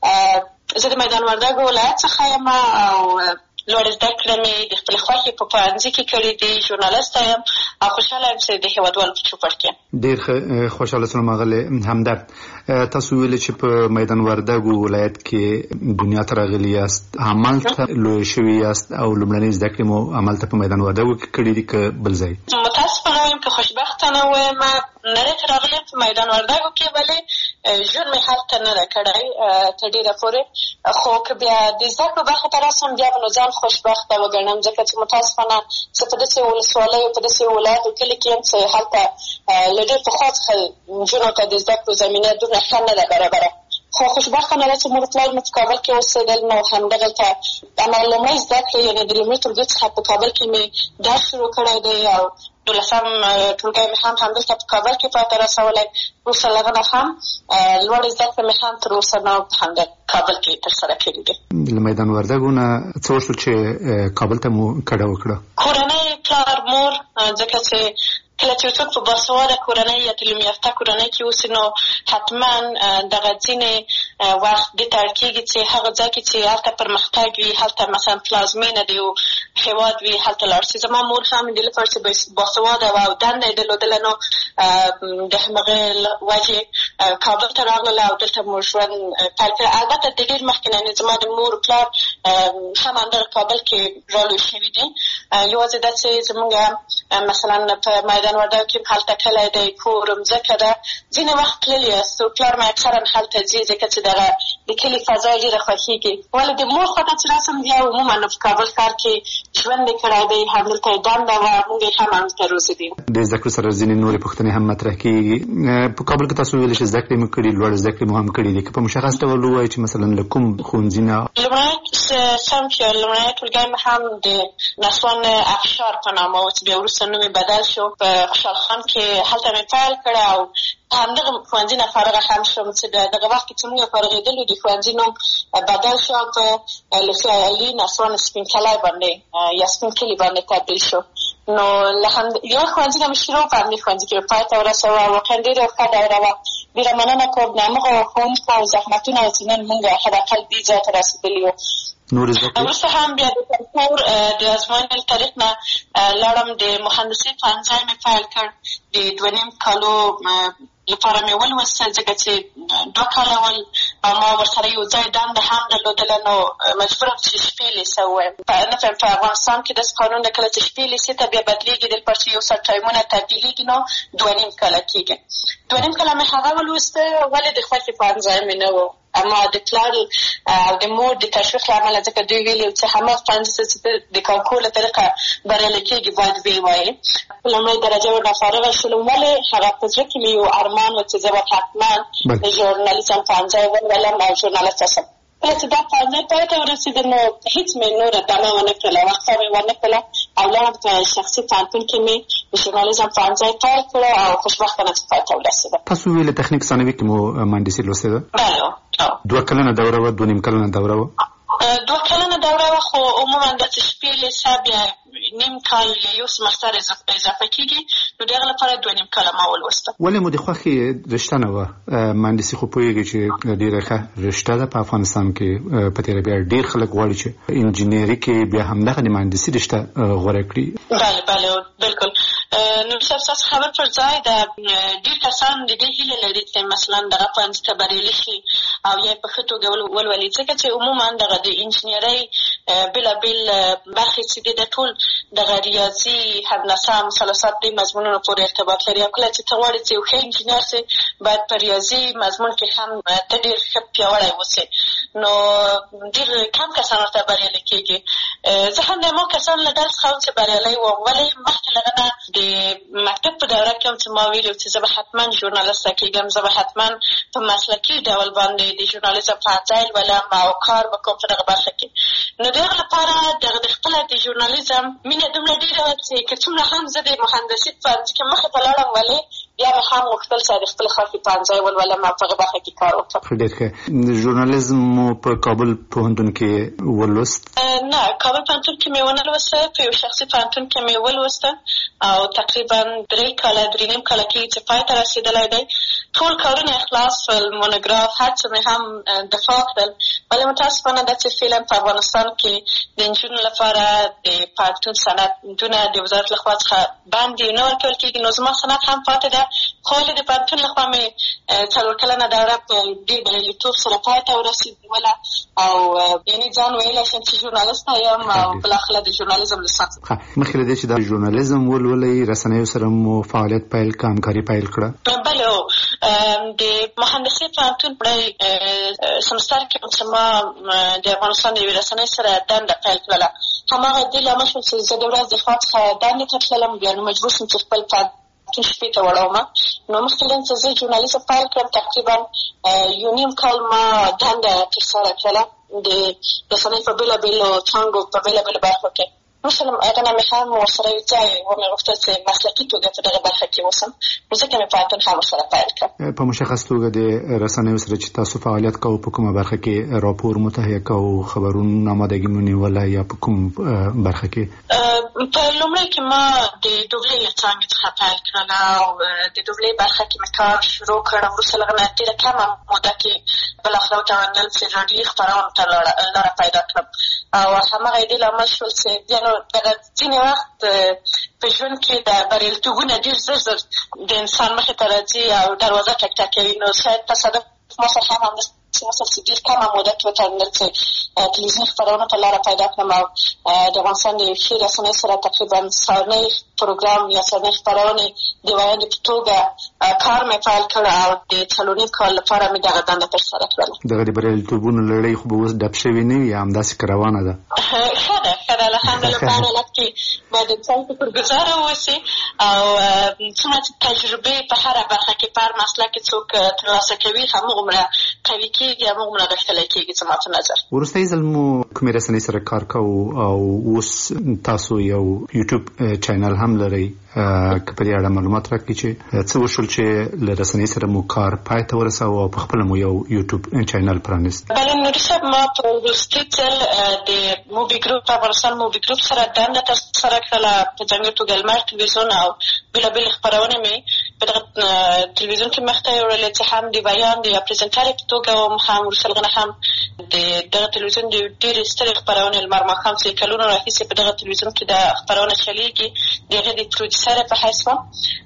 زه د میدان وردګو ولایت څخه یم او لوړې زده کړې مې د خپلې خوښې په پوهنځي کې کړې دي. ژورنالسته یم او خوشحاله یم چې د هېوادوالو په چوپړ کې یم. ډېر خوشحاله شوم اغلې همدرد. تاسو ویلې چې په میدان وردګو ولایت کې دنیا ته راغلي یاست، همالته لوی شوي یاست او لومړنۍ زده کړې مو همالته په میدان وردګو کې کړې دي که بل ځای؟ متاسفانه وایم که خوشبختانه وایم نړۍ ته راغلی یم په میدان وردګو کې، ولې ژوند مې هلته نه ده کړی تر ډېره پورې. خو که بیا د زده کړو برخې ته راسم بیا به نو ځان خوشبخته وګڼم ځکه چې متاسفانه زه په داسې ولسوالیو په داسې ولایتو کلي کې یم چې هلته له ډېر پخوا څخه نجونو ته د زده کړو زمینه دومره ښه نه ده برابره. خو خوشبختانه ده چې مور پلار مې په کابل کې اوسېدل، نو همدغلته اما لومړۍ زده کړې یعنې د لومړي ټولګي څخه په کابل کې مې درس شروع کړی دی او دولسم ټولګی مې هم همدلته په کابل کې پای ته رسولی. وروسته له هغه نه هم لوړې زده کړې مې هم تر اوسه نه په همدا کابل کې ترسره کړي دي. له میدان وردګو نه څه وشول چې کابل ته مو کډه وکړه؟ کورنۍ، پلار، مور، ځکه چې کله چې څوک په باسواده کورنۍ یا تعلیم یافته کورنۍ کې اوسي نو حتما دغه ځینې وخت دې ته اړ کېږي چې هغه ځای کې چې هلته پرمختګ وي، هلته مثلا پلازمینه د یو هېواد وي، هلته لاړ شي. زما مور هم دې لپاره چې باسواده وه او دنده یې درلودله نو د همغې وجې کابل ته راغلله او دلته مو ژوند پیل کړی. البته د ډېر مخکې نه زما د مور پلار هم همدغه کابل کې رالوی شوي دي. یوازې دا چې زمونږ مثلا په میدان وردګو کې هلته کلی دی، کور، مځکه ده، ځینې وخت تللي یاست. پلار مې اکثرا هلته ځي ځکه چې دغه د کلي فضا یې ډېره خوښېږي. ولې د مور خوا ته چې راسم بیا عموما په کابل ښار کې ژوند یې کړی دی، همدلته یې دنده وه، موږ یې هم همدلته روزلي دي. د زده کړو سره ځینې نورې پوښتنې هم مطرح کېږي. په کابل کې تاسو ویلي چې زده کړې مو کړي، لوړې زده کړې مو هم کړي دي. که په مشخص ډول ووایي چې مثلا له کوم ښوونځي نه؟ لومړی سم چې لومړی ټولګی مې هم د نسوان افشار په نامه و چې بیا وروسته نوم یې بدل شو، په خوشحال خان کې هلته مې پیل کړی او همدغه ښوونځي نه فارغه هم شوم چې دغه وخت کې چې موږ فارغېدلو د ښوونځي نوم بدل شو او په لوښي علي نسوان سپین کلی باندې یا سپین کلي باندې تبدیل شو. نو له یوه ښوونځي نه مې شروع په همدې ښوونځي کې پای ته ورسوه. واقعا ډېره ښه دوره وه. ډېره مننه کوم د همغه ښوونکو او زحمتونه چې نن موږ حداقل دې ځای ته رسېدلي یو. وروسته هم بیا د کلتور د ازموینې له طریق نه لاړم، د مهندسۍ پوهنځی مې پیل کړ. د دوه نیم کالو لپاره مې ولوستل ځکه چې دوه کاله ول او ما ورسره یو ځای دنده هم درلودله نو مجبوره چې شپې لیسه ووایم. نه فهم په افغانستان کې داسې قانون ده کله چې شپې لیسې ته بیا بدلېږي د لپاره چې یو څه ټایمونه تبدیلېږي نو دوه نیم کاله کېږي. دوه نیم کاله مې هغه ولوسته، ولې د خوښې پوهنځی مې نه و. اما د پلار او د مور د تشویق له امله ځکه دوی ویلي چې هماغه پوهنځي چې د کانکور له طریقه بریالی کېږي باید ویې وایې. په لومړۍ درجه ورنه فارغه شولم، ولې هغه په زړه کې مې یو ارمان و چې زه به حتما د ژورنالیزم پوهنځی ولولم او ژورنالست شم. کله چې دا پوهنځی پای ته ورسېده نو هېڅ مې نوره دمه ونه کړله، وقفه مې ونه کړله او لاړم په شخصي پوهنتون کې مې د ژورنالیزم پوهنځی پیل کړه او خوشبختانه چې پای ته ورسېده. تاسو ویلې تخنیک ثانوي کې مو مهندسي لوستې ده؟ بله. دوه کلنه دوره وه، دوه نیم کلنه دوره وه؟ دوه کلنه دوره وه، خو عموما داسې شپې لیسه بیا نیم کال یا یو سمستر اضافه کېږي، نو د هغه لپاره دوه نیم کاله ما ولوسته. ولې مو د خوښې رشته نه وه؟ مهندسي خو پوهېږي چې ډېره ښه رشته ده په افغانستان کې. په تېره بیا ډېر خلک غواړي چې انجینري کې بیا همدغه د مهندسي رشته غوره کړي. بله بله بلکل. نو صاحب ستاسو خبر پر ځای ده. ډېر کسان د دې هیله لري چې مثلا دغه پوهنځي ته بریالي شي او یا په ښه توګه ولولي، ځکه چې عموما دغه د انجینرۍ بېلابېل برخې چې دي د ټول دغه ریاضي، هندسه، مثلثات دې مضمونونو پورې ارتباط لري. او کله چې ته غواړې چې یو ښه انجینر سې باید په ریاضي مضمون کې هم ته ډېر ښه پیاوړی اوسې، نو ډېر کم کسان ورته بریالي کېږي. زه هم د هماغو کسانو له ډلې څخه وم چې بریالی وم، ولې مخکې له هغه نه د مکتب په دوره کې هم چې ما ویلي چې زه به حتما ژورنالسته کېږم، زه به حتما په مسلکي ډول باندې د ژورنالیزم پوهنځی لولم او کار به کوم په دغه برخه کې. نو د هغه لپاره دغه د خپله د ژورنالیزم مینه دومره ډېره وه چې که څومره هم زه د مهندسي په پوهنځي کې مخې ته لاړم، ولې بیا مې هم غوښتل چې د خپل خوښې پوهنځی ولولم او په هغه برخه کې کار وکړم. ډېر ښه. ژورنالیزم مو په کابل پوهنتون کې ولوست؟ نه، کابل پوهنتون کې مې ونه لوسته، په یو شخصي پوهنتون کې مې ولوسته او تقریبا درې کاله درې نیم کاله کېږي چې پای ته رسېدلی دی. ټول کارونه اخلاص ول، مونوګراف، هر څه مې هم دفاع کړل، ولې متاسفانه دا چې فعلا په افغانستان کې د نجونو لپاره د پوهنتون سندونه د وزارت لخوا څخه باندې نه ورکول کېږي. نو زما سند هم پاتې ده، خو ولې د پوهنتون لخوا مې څلور کلنه دوره په ډېر بریالیتوب سره پای ته ورسېدله او یعنې ځان ویلی شم چې ژورنالسته یم او بالاخره د ژورنالیزم لیسانس. مخکې له دې چې د ژورنالیزم ولولئ رسنیو سره مو فعالیت پیل کړه، همکاري پیل کړه؟ بله، د مهندسۍ پوهنتون پړی سمستر کې چې ما د افغانستان د یوې رسنۍ سره دنده پیل کړله، هماغه دې لامل شو چې زه د ورځ د خوا څخه دندې ته تللم، بیا نو مجبور شوم چې خپل ماسپښین شپې ته وړوم نو مخکې له چې زه ژورنالیزم پیل کړم تقریبا یو نیم کال ما دنده ترسره کړله د رسنۍ په بېلابېلو څانګو په بېلابېلو برخو کې مثلا هغه نه مې هم ورسره یو ځای ومې غوښتل چې مسلکي توګه په دغه برخه کې اوسم نو ځکه مې پوهنتون هم ورسره پیل کړه. په مشخص توګه د رسنیو سره چې تاسو فعالیت کوئ په کومه برخه کې راپور متهیه کوئ خبرونه آمادګي مو نیوله یا په کوم برخه کې؟ په لومړی کې ما د دوبلې له څانګې څخه پیل کړله او د دوبلې برخه کې مې کار شروع کړ. وروسته له هغه نه ډېره کمه موده کې بالاخره وتوانېدل چې راډیوي خپرونو ته لاره پیدا کړم او هماغه یې د لامل شول چې بیا نو دغه ځینې وخت په ژوند کې د بریالیتوبونه ډېر زر زر د انسان مخې ته راځي او دروازه ټک ټکوي نو شاید تصادف ما سره هم همداسې وصل چې ډېر کمه موده کې وتوانېدل چې تلویزیوني خپرونو ته لاره پیدا کړم او د افغانستان د ښې رسنۍ سره تقریبا سهارنۍ پروګرام یا سهارنۍ خپرونې د ویاندې په توګه کار مې پیل کړ او د څلور نیم کال لپاره مې دغه دنده ترسره کړله. دغه د بریالیتوبونو لړۍ خو به اوس ډب شوې نه وي یا همداسې که روانه ده؟ ښه ده ښه ده الحمدلله په هر حالت کې باید انسان شکرګزاره واوسي او څومره چې تجربې په هره برخه کې په هر مسلک کې څوک ترلاسه کوي هماغومره قوي کېږي هماغومره غښتلی کېږي زما په نظر. وروستی ځل مو کومې رسنۍ سره کار کوو او اوس تاسو یو یوټیوب چینل هم لرئ که په دې اړه معلومات راکړئ چې څه وشول چې له رسنۍ سره مو کار پای ته ورساوه او په خپله مو یو یوټیوب چینل پرانیست؟ بله نوري صاحب ما په وروستي ځل د موبي ګروپ افغانستان موبي ګروپ سره دنده ترسره کړله په ځانګړې توګه لمر تلویزیون او بېلابېلې خپرونې مې په دغه تلویزیون کې مخته یوړلې چې هم د بیان د یا پرزنټرې په توګه وم هم وروسته له هغه نه هم د دغه تلویزیون د ډېرې سترې خپرونې لمر ماښام چې کلونو راهیسې په دغه تلویزیون کې دا خپرونه چلېږي د هغې د پروډیوسره په حیث وم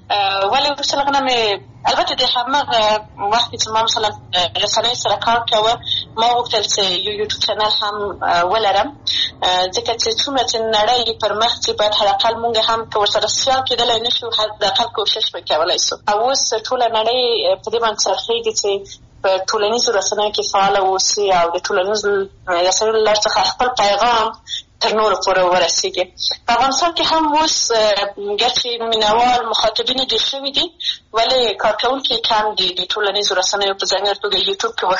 ولې وروسته له هغه نه مې البته د هماغه وخت چې ما مثلا رسنۍ سره کار کوه ما غوښتل چې یو یوټیوب چینل هم ولرم ځکه چې څومره چې نړۍ پر مخ چې باید حداقل مونږ هم که ورسره سیال کېدلی نه شو حداقل کوشش به کولی سو او اوس ټوله نړۍ په دې باندې څرخېږي چې په ټولنیزو رسنیو کې فعاله واوسي او د ټولنیزو رسنیو له لارې څخه خپل پیغام تر نورو پورې ورسېږي. په افغانستان کې هم اوس ګرچې مینهوال مخاطبین ډېر شوي دي ولې کارکوونکي کم دي د ټولنیزو رسنیو په ځانګړې توګه یوټیوب کې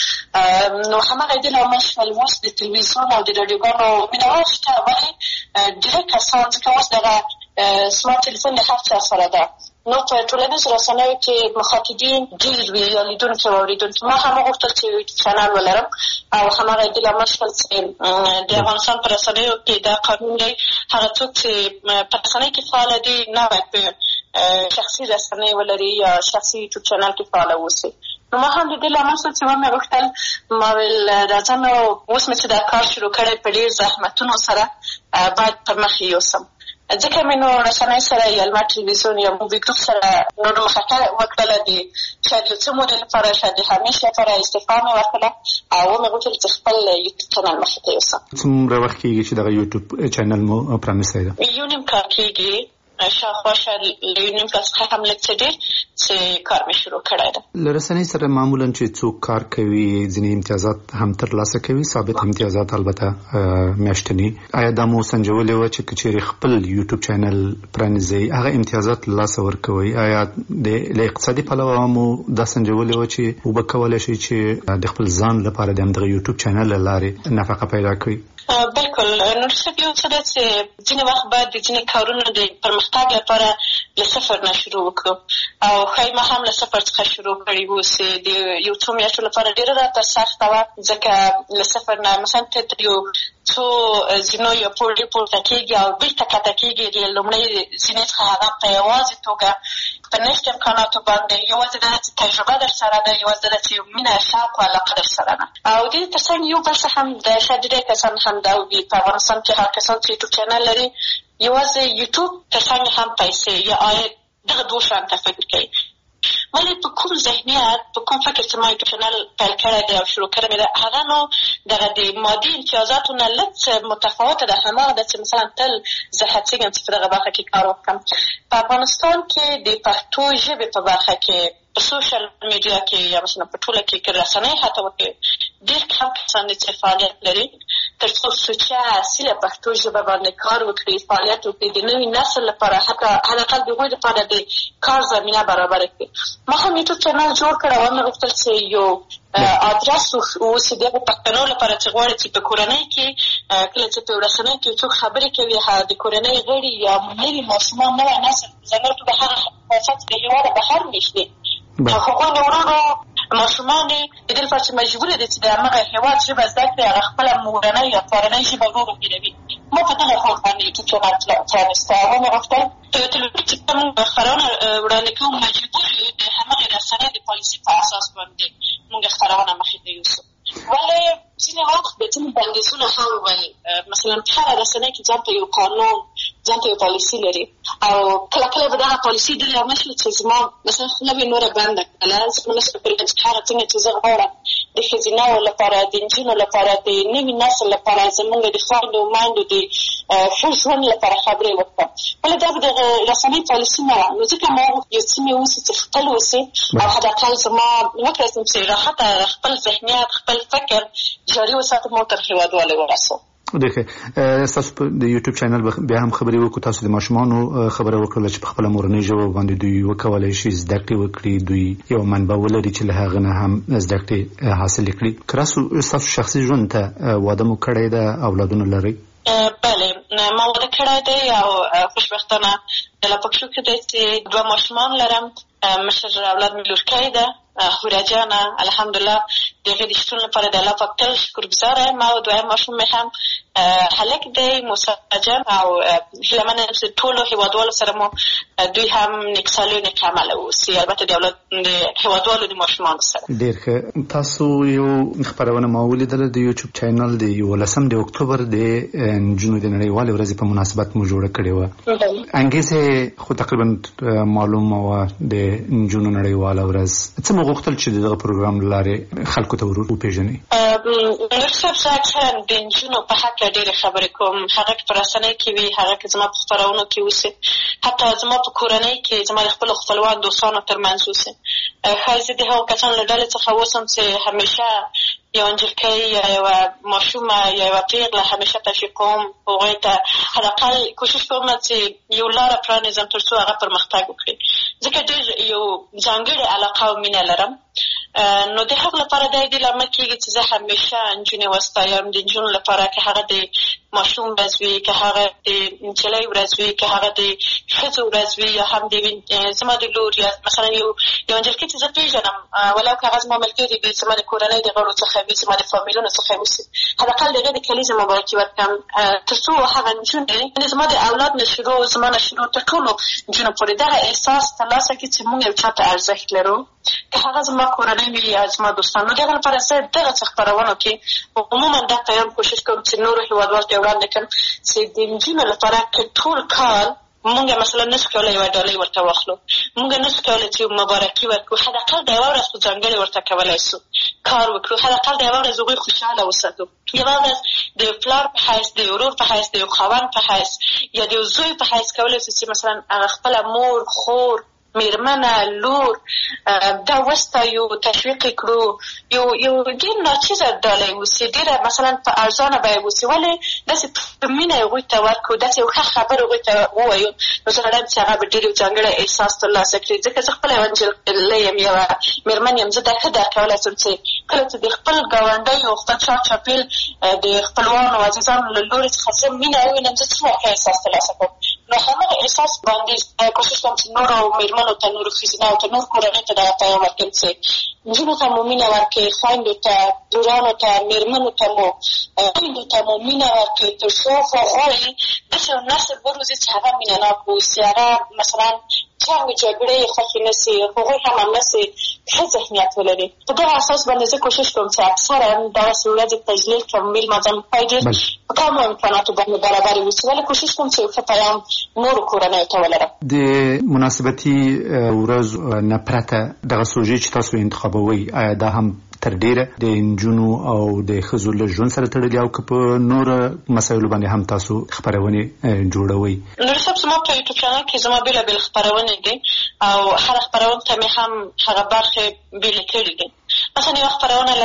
وښیو نو هماغه یې د لامل شول اوس د تلویزیون او د راډیوګانو مینهوال شته ولې ډېری کسان ځکه اوس دغه سمارټ تلیفون د هر چا سره ده نو په ټولنیزو رسنیو کې مخاطبین ډېر وي یا لیدونکي او اورېدونکي. ما هم وغوښتل چې یو چینل ولرم او هماغه یې د لامل شول چې د افغانستان په رسنیو کې دا قانون دی هغه څوک چې په رسنۍ کې فعاله دي نه باید په شخصي رسنۍ ولري یا شخصي یوټیوب چینل کې فعاله واوسي. نو ما هم د دې لامل شول چې ومې غوښتل ما ویل راځه نو اوس مې چې دا کار شروع کړی په ډېر زحمتونو سره باید پر مخ یوسم ځکه مې نو رسنۍ سره یا لمر تلویزیون یا موبي ګروپ سره نور مخاطره وکړله د شاید یو څه مودې لپاره شاید د همیش لپاره استعفا مې ورکړله او ومې غوښتل چې خپل یوټیوب چینل مخې ته یوسم. څومره وخت کېږي چې دغه یوټیوب چینل مو پرانیستی ده؟ یو نیم کال کېږي شاوخوا شاید له یو نیم کال څخه هم لږ څه ډېر چې کار مې شروع کړی ده. له رسنۍ سره معمولا چې څوک کار کوي ځینې امتیازات هم ترلاسه کوي ثابت امتیازات البته میاشتني. آیا دا مو سنجولې وه چې که چیرې خپل یوټیوب چینل پرانیزئ هغه امتیازات له لاسه ورکوئ آیا له اقتصادي پلوه مو دا سنجولې وه چې وبه کولی شئ چې د خپل ځان لپاره د همدغه یوټیوب چینل له لارې نفقه پیدا کړئ؟ بالکل نور صاحب یو څه ده چې ځینې وخت باید د ځینې کارونو د پرمختګ لپاره له صفر نه شروع وکړو او ښایي ما هم له صفر څخه شروع کړي وو چې د یو څو میاشتو لپاره ډېره راته سخته وه ځکه له صفر نه مثلا ته یو څو زینو یا پوړې پورته کېږي او بېرته کښته کېږي د لومړۍ زینې څخه هغه په یوازې توګه په نشت امکاناتو باندې یوازې دا چې تجربه در سره ده یوازې دا چې مینه شوق او علاقه در سره ده او دې تر څنګ یو بل څه هم د شاید ډېری کسان هم دا وي په افغانستان کې هر کسان چې یوټیوب چینل لري یوازې یوټیوب تر څنګ هم پیسې یا عاید دغه دوه شیان ته فکر کوي ولې په کوم ذهنیت په کوم فکر چې ما یوټیوب چینل پیل کړی دی او شروع کړی مې ده هغه نو دغه د مادي امتیازاتو نه لږ متفاوته ده هماغه ده چې مثلا تل زه هڅېږم چې په دغه برخه کې کار وکړم. په افغانستان کې د پښتو ژبې په برخه کې په سوشل میډیا کې یا مثلا په ټوله کې که رسنۍ حتی وکړي ډېر کم کسان دي چې فعالیت لري تر څو سوچه اصیله پښتو ژبه باندې کار وکړي، فعالیت وکړي، د نوي نسل لپاره حتی حداقل د هغوی لپاره د کار زمینه برابره کړي. ما هم یوټیوب چینل جوړ کړ او مې غوښتل چې یو ادرس اوسي د پښتنو لپاره چې غواړي چې په کورنۍ کې کله چې په ورسنۍ کې څوک خبرې کوي هغه د کورنۍ غړي یا نوي ماشومان نوی نسل زموږ په هغه وخت د هېواد بهر میشي هغوی د ورونو ماشومان د دې لپاره چې مجبور دي چې د همغه هېواد ژبه زده کړي هغه خپله مورنۍ یا پلارنۍ ژبه ورو هېروي. ما په دغه هوډ باندې یوټیوب چینل پرانېسته او مې غوښتل په یو تلویزیون چې کوم خپرونه وړاندې کوو مجبور یو د همغې رسنۍ د پالیسي په اساس باندې موږ خپرونه مخې ته یوسو. ولې ځینې وخت د ځینې بندیزونه هم وایي، مثلا هره رسنۍ کې ځان ته یو قانون ځان ته یو پالیسي لري او کله کله به دغه پالیسي ډېره عامه شي چې زما مثلا خوله به یې نوره بنده کړله، زه به نشم کولی چې هغه څنګه چې زه غواړم د ښځینهو لپاره د نجونو لپاره د نوي نسل لپاره زموږ د خویندو میندو د ښه ژوند لپاره خبرې وکړم. ولې دا به د رسنۍ پالیسي نه وه، نو ځکه ما یو څه مې اوسي چې خپل اوسي او حداقل زما وکړی شم چې راحته خپل ذهنیت خپل فکر جاري وساتم او تر هېوادوالو ورسوم. دیکھه تاسو د یوټیوب چینل بیا هم خبرې وکړو، تاسو د ماشومانو خبره وکړه چې په خپله مورنۍ ژبه باندې دوی وکولی شي زده کړې وکړي، دوی یو منبع ولري چې له هغه نه هم زده کړې حاصلې کړي. که ستاسو شخصي ژوند ته واده مو کړی ده، اولادونه لرئ؟ بله ما واده کړی دی او خوشبختانه د لا پکښو کې دی چې دوه ماشومان لرم. مشر اولاد مې لورکی ده هوره جانه، الحمدلله د هغې د شتون لپاره د الله پاک تل شکرګزاره یم. او دویم ماشوم مې هم هلک دی موسی جان او هیله منه یم چې ټولو هېوادوالو سره مو دوی هم نیکسالي او نیک عمله واوسي، البته د اولاد د هېوادوالو د ماشومانو سره. ډېر ښه. تاسو یو خپرونه ما ولیدله د یوټیوب چینل د یولسم د اکتوبر د نجونو د نړیوالې ورځې په مناسبت مو جوړه کړې وه. انګیزې خو تقریبا معلومه وه د نجونو نړیواله ورځ. څه مو غوښتل چې دغه پروګرام له لارې خلکو ته ور وپېژنئ؟ نور صاحب زه اکثرا د نجونو په هکله ډېرې خبرې کوم، هغه که په رسنۍ کې وي، هغه که زما په خپرونو کې اوسي، حتی زما په کورنۍ کې زما د خپلو خپلوان دوستانو ترمنځ اوسي. ښایي زه د هغو کسانو له ډلې څخه اوسم چې همیشه یو نجلۍ یا یوه ماشومه یا یوه پیغله همیشه تشویق کوم، هغوی ته حداقل کوشش کوم چې یو لاره پرانیزم تر څو هغه پرمختګ وکړي، ځکه ډېر یو ځانګړې علاقه او مینه لرم. نو د هغو لپاره دا دې لامل کېږي چې زه همیشه نجونې وستایم. د نجونو لپاره که هغه د ماشوم ورځ وي، که هغه د نجلۍ ورځ وي، که هغه د ښځو ورځ وي، یا هم د زما د لور یا مثلا یو یو نجلۍ چې زه پېژنم ولو که هغه زما ملګرې وي، زما د کورنۍ د غړو څخه وي، زما د فامیلونو څخه اوسي، حداقل د هغې د کلیزې مبارکي ورکړم تر څو هغه نجونې زما د اولاد نه شروع زما نه شروع تر ټولو نجونو پورې دغه احساس ترلاسه کړي چې موږ یو چا ته ارزښت لرو، که هغه زما کورنۍ وي یا زما دوستان. نو د هغه لپاره زه دغه څه خپرونو کې عموما دا پیغام کوشش کوم چې نورو هېوادوالو ته یې وړاندې کړم چې د نجونو لپاره که ټول کال مونږ مثلا نشو کولی یوه ډالۍ ورته واخلو، مونږ نشو کولی چې مبارکي ورکړو، حداقل د یوه ورځ خو ځانګړې ورته کولی سو کار وکړو، حداقل د یوه ورځ هغوی خوشحاله وساتو، یوه ورځ د یو پلار په حیث، د یو ورور په حیث، د یو خاوند په حیث یا د یو زوی په حیث کولی سو چې مثلا هغه خپله مور، خور، میرمنه، لور دا وستایو، تشویق یې کړو، یو یو ډېر ناچیزه ډالۍ اوسي، ډېره مثلا په ارزانه بیه اوسي، ولې داسې په مینه یې هغوی ته ورکړو، داسې یو ښه خبر هغوی ته ووایو، نو زه غواړم چې هغه به ډېر یو ځانګړی احساس ترلاسه کړي. ځکه زه خپله یوه نجلۍ یم، یوه میرمن یم، زه دا ښه درک کولی شم چې کله چې د خپل ګاونډیو، خپل چا چاپېل د خپلوانو عزیزانو له لورې څخه زه مینه ووینم، زه څومره ښه احساس ترلاسه کوم. نو همغه احساس باندې کوشش کوم چې نورو میرمنو ته، نورو ښځینهو ته، نور کورنۍ ته دغه پیغام ورکړم چې نجونو ته مو مینه ورکړئ، خویندو ته، لورانو ته، میرمنو ته مو خویندو ته مو مینه ورکړئ، تر څو هغوی داسې یو نسل وروزي چې هغه مینه ناک واوسي، هغه مثلا جنګ جګړې یې خوښې نه سي، هغوی هم همداسې ښه ذهنیت ولري. په دغه اساس باندې زه کوشش کوم چې اکثرا دغسې ورځې تجلیل کړم، میلمه پای ډېر په کمو امکاناتو باندې برابرې اوسي، ولې کوشش کوم چې یو ښه پیغام نورو کورنیو ته ولرم. د مناسبتي ورځو نه پرته دغه سوژې چې تاسو انتخابوئ، آیا دا هم تر ډېره د نجونو او د ښځو له ژوند سره تړلي او که په نوره مسایلو باندې هم تاسو خپرونې جوړوئ؟ نور صاحب زما په یوټیوب چینل کې زما بېلابېل خپرونې دي او هره خپرونه ته مې هم هغه برخې بېلې کړي دي. مثلا یوه خپرونه لرم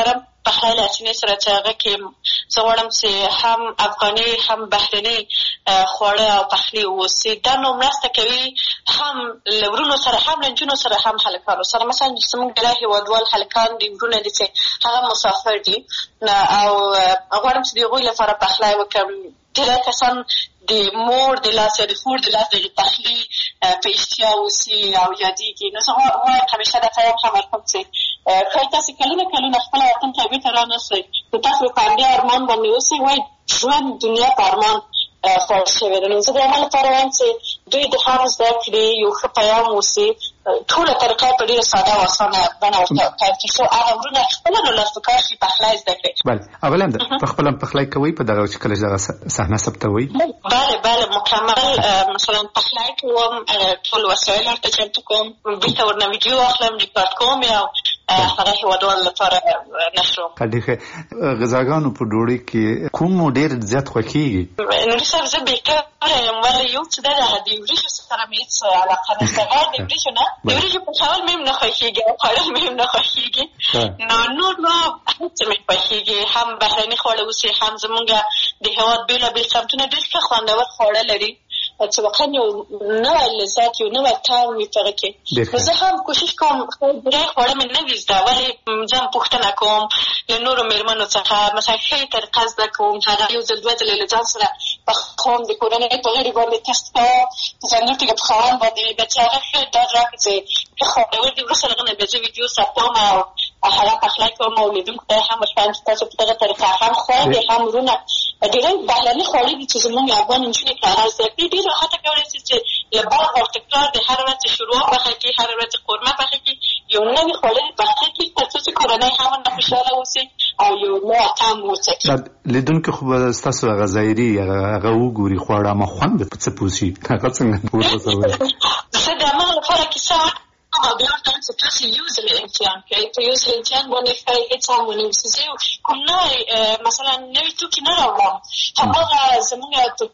پخلی له سینې سره چې هغه کې زه غواړم چې هم افغاني هم بهرني خواړه او پخلی واوسي. دا نو مرسته کوي هم له ورونو سره هم له نجونو سره هم هلکانو سره. مثلا زموږ د هېوادوال هلکان دي ورونه دي چې هغه مسافر دي او غواړم چې د هغوی لپاره پخلی وکړم. ډېری کسان د مور د لاس یا د خور د لاس د پخلي په اشتیا اوسي او یادېږي. نو زه وایم همیشه دا پیغام هم ورکوم چې ښایي تاسې کلونه کلونه خپله وطن ته بېرته رانسئ، نو تاسو به په همدې ارمان باندې اوسئ. وایي ژوند دنیا په ارمان خوړل شوې ده. نو زه د هغه لپاره وایم چې دوی د هم زده کړي، یو ښه پیام اوسي، ټوله طریقه په ډېره ساده او اسانه بڼه ورته پیل کړي، څو هغه ورونه خپله نو لاس په کار شي پخلی زده کړي. بله، اولا په خپله پخلی کوئ په دغه چې کله چې دغه صحنه ثبتوئ؟ بله بله مکمل مثلا پخلی کوم، ټول وسایل ورته چمتو کوم، بېرته ورنه ویډیو اخلم، ریکارډ کوم او هغه هېوادوالو لپاره نشروم. ډېر ښه. غذاګانو په ډوډۍ کې کوم ډېر زیات خوښېږي؟ نوري صاحب زه بېکاره یم، ولې یو څه ده د وریجو سره مې هېڅ علاقه نشته. غیر د وریجو نه د وریجو پخول مې هم نه خوښېږي او خوړل مې هم نه خوښېږي. نو نور نو هر څه مې خوښېږي، هم بهرني خواړه اوسي، هم زمونږ د هېواد بېلابېل سمتونه ډېر ښه خوندور خواړه لري چې واقعا یو نوی لذت، یو نوی طعم وي په هغه کې. نو زه هم کوشش کوم ډېری خواړه مې نه وي زده، ولې زه هم پوښتنه کوم له نورو مېرمنو څخه، مثلا ښې طریقه زده کوم، هغه یو ځل دوه ځلې له ځان سره پخوم، د کورنۍ په غړي باندې ټسټ کوم، د ځانګړي پخوان باندې بیا چې هغه ښه ډاډ راکړي چې ښه خوندور دي. وروسته له هغه نه بیا زه ویډیو ثبتوم او هغه پخلی کوم او لیدونکو ته یې هم ورښیم چې تاسو په دغه طریقه هم خوندې هم ورونه ډېری بهرني خواړه دي چې زموږ افغان نجونې که هغه زده کړي ډېر راحته کولی شي چې له باغ او تکرار د هر ورځ شوروا پخه کړي، هر ورځ قورمه پخه کړي، یو نوي خواړه پخه کړي تر څو چې کورنۍ هم ورنه خوشحاله اوسي او یو نوی طعم وڅکي. لیدونکي خو به ستاسو هغه ظاهري هغه وګوري خواړه، اما خوند به په څه پوه شي، هغه څنګه ورسوئ؟ زه د همغه لپاره کیسه او بیا ورته وایم چې تاسې یو ځل امتحان کړئ، په یو ځل امتحان باندې ښایي هېڅ هم ونه وسي. زه کوم نوی مثلا نوي توکي نه راوړم، هماغه زموږ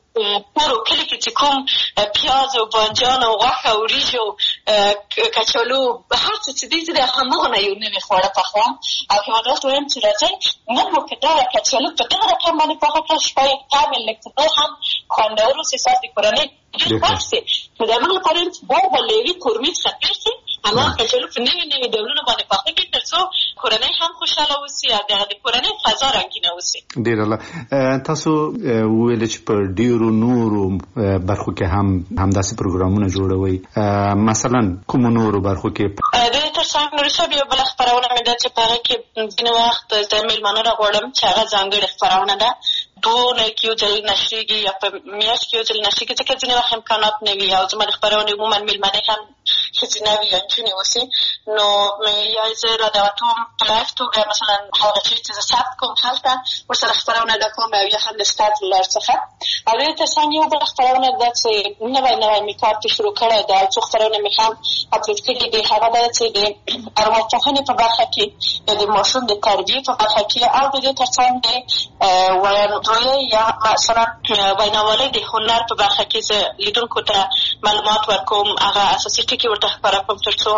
پورو کلي کې چې کوم پیاز او بانجان او غوښه او وریجو کچالو هر څه چې دي زه د هماغه نه یو نوي خواړه پخوم او هېوادوالو ته وایم چې راځئ نن مو که دغه کچالو په دغه رقم باندې پخه کړه، ښایي طعم یې لږ څه نور هم خوندور اوسي، ستاسو د کورنۍ ډېر خوښ شي. نو د همغه لپاره یم چې باید به له یوې کورمې څخه پیل شي، هماغه کچالو په نوي نوي ډولونو باندې پخه کړي تر څو کورنۍ هم خوشحاله اوسي او د کورنۍ فضا رنګینه اوسي. ډېره ښه. تاسو وویل چې په ډېرو نورو برخو کې هم همداسې پروګرامونه جوړوئ، مثلا کومو نورو برخو کې؟ د دې تر څنګ نوري صاحب یو بله خپرونه مې ده چې په هغه کې ځینې وخت د مېلمانه راغواړم چې هغه ځانګړې خپرونه ده، دوه کې یو ځل نشریږي یا په میاشت کې یو ځل نشریږي، ځکه ځینې وخت امکانات نه وي او زما د خپرونې عموما مېلمنې هم ښځینه وي یا نجونې اوسي. نو یا زه رادعوتوم په لایف توګه مثلا هغه چیز چې زه ثبت کوم هلته ورسره خپرونه ده کوم او یا هم د سټارټ له لارې څخه. او د دې تر څنګ یو بله خپرونه ده چې نوی نوی مې کار پرې شروع کړی ده او څو خپرونه مې هم اپلوډ کړي دي. هغه ده چې د ارواپوهنې په برخه کې یا د ماشوم د تربیې په برخه کې او د دې تر څنګ د ویاندویۍ یا مثلا ویناوالۍ د هنر په برخه کې زه لیدونکو ته معلومات ورکوم، هغه اساسي ټکي ورته خپاره کوم تر څو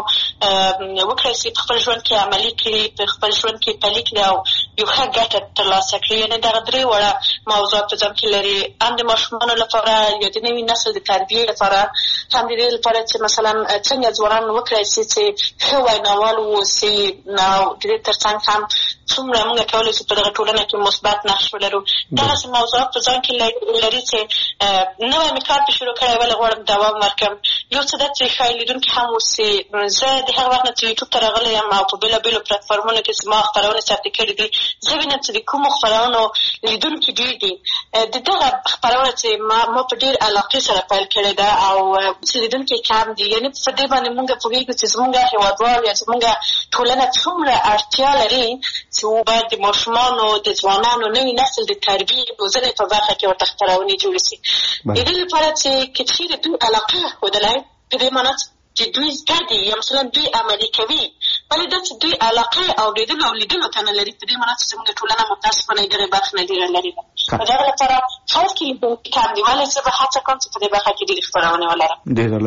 وکړی شي په خپل ژوند کې عملي کړي، په خپل ژوند کې پلي کړي او یو ښه ګټه ترلاسه کړي. یعنې دغه درې واړه موضوعات په ځان کې لري، هم د ماشومانو لپاره یا د نوي نسل د تربیې لپاره، هم د دې لپاره چې مثلا څنګه ځوانان وکړی شي چې ښه ویناوال واوسي او د دې تر څنګ هم څومره موږ کولی شو په دغه ټولنه کې مثبت نقش ولرو. دغسې موضوعات په ځان کې لري چې نوی مې کار پرې شروع کړی ولې غواړم دوام ورکړم. یو څه ده چې ښایي لیدونکي هم اوسي. زه د هغه وخت نه چې یوټیوب ته راغلی یم او په بېلابېلو پلټفارمونو کې زما خپرونې ثبت کړي دي، زه وینم چې د کومو خپرونو لیدونکي ډېر دي. د دغه خپرونه چې ما ما په ډېر علاقې سره پیل کړې ده او چې لیدونکي کم دي، یعنې په دې باندې مونږ پوهېږو چې زمونږ هېوادوال یا زمونږ ټولنه څومره اړتیا لري چې باید د ماشومانو د ځوانانو نوي نسل د تربیې روزنې په برخه کې ورته خپرونې جوړې شي. د دې لپاره چې که چېرې دوی علاقه ښودلی په دې معنا چې دوی زده دي یا مثلا دوی عملي کوي، ولې دا چې دوی علاقه اورېدلو او لیدلو ته نه لري، په دې معنا چې زموږ ټولنه متاسفانه دغې برخې نه ډېره لرې ده. په دغه لپاره خلک لیدونکي کم دي، ولې زه به هڅه کوم چې په دې برخه کې ډېرې خپرونې ولرم. ډېر الله.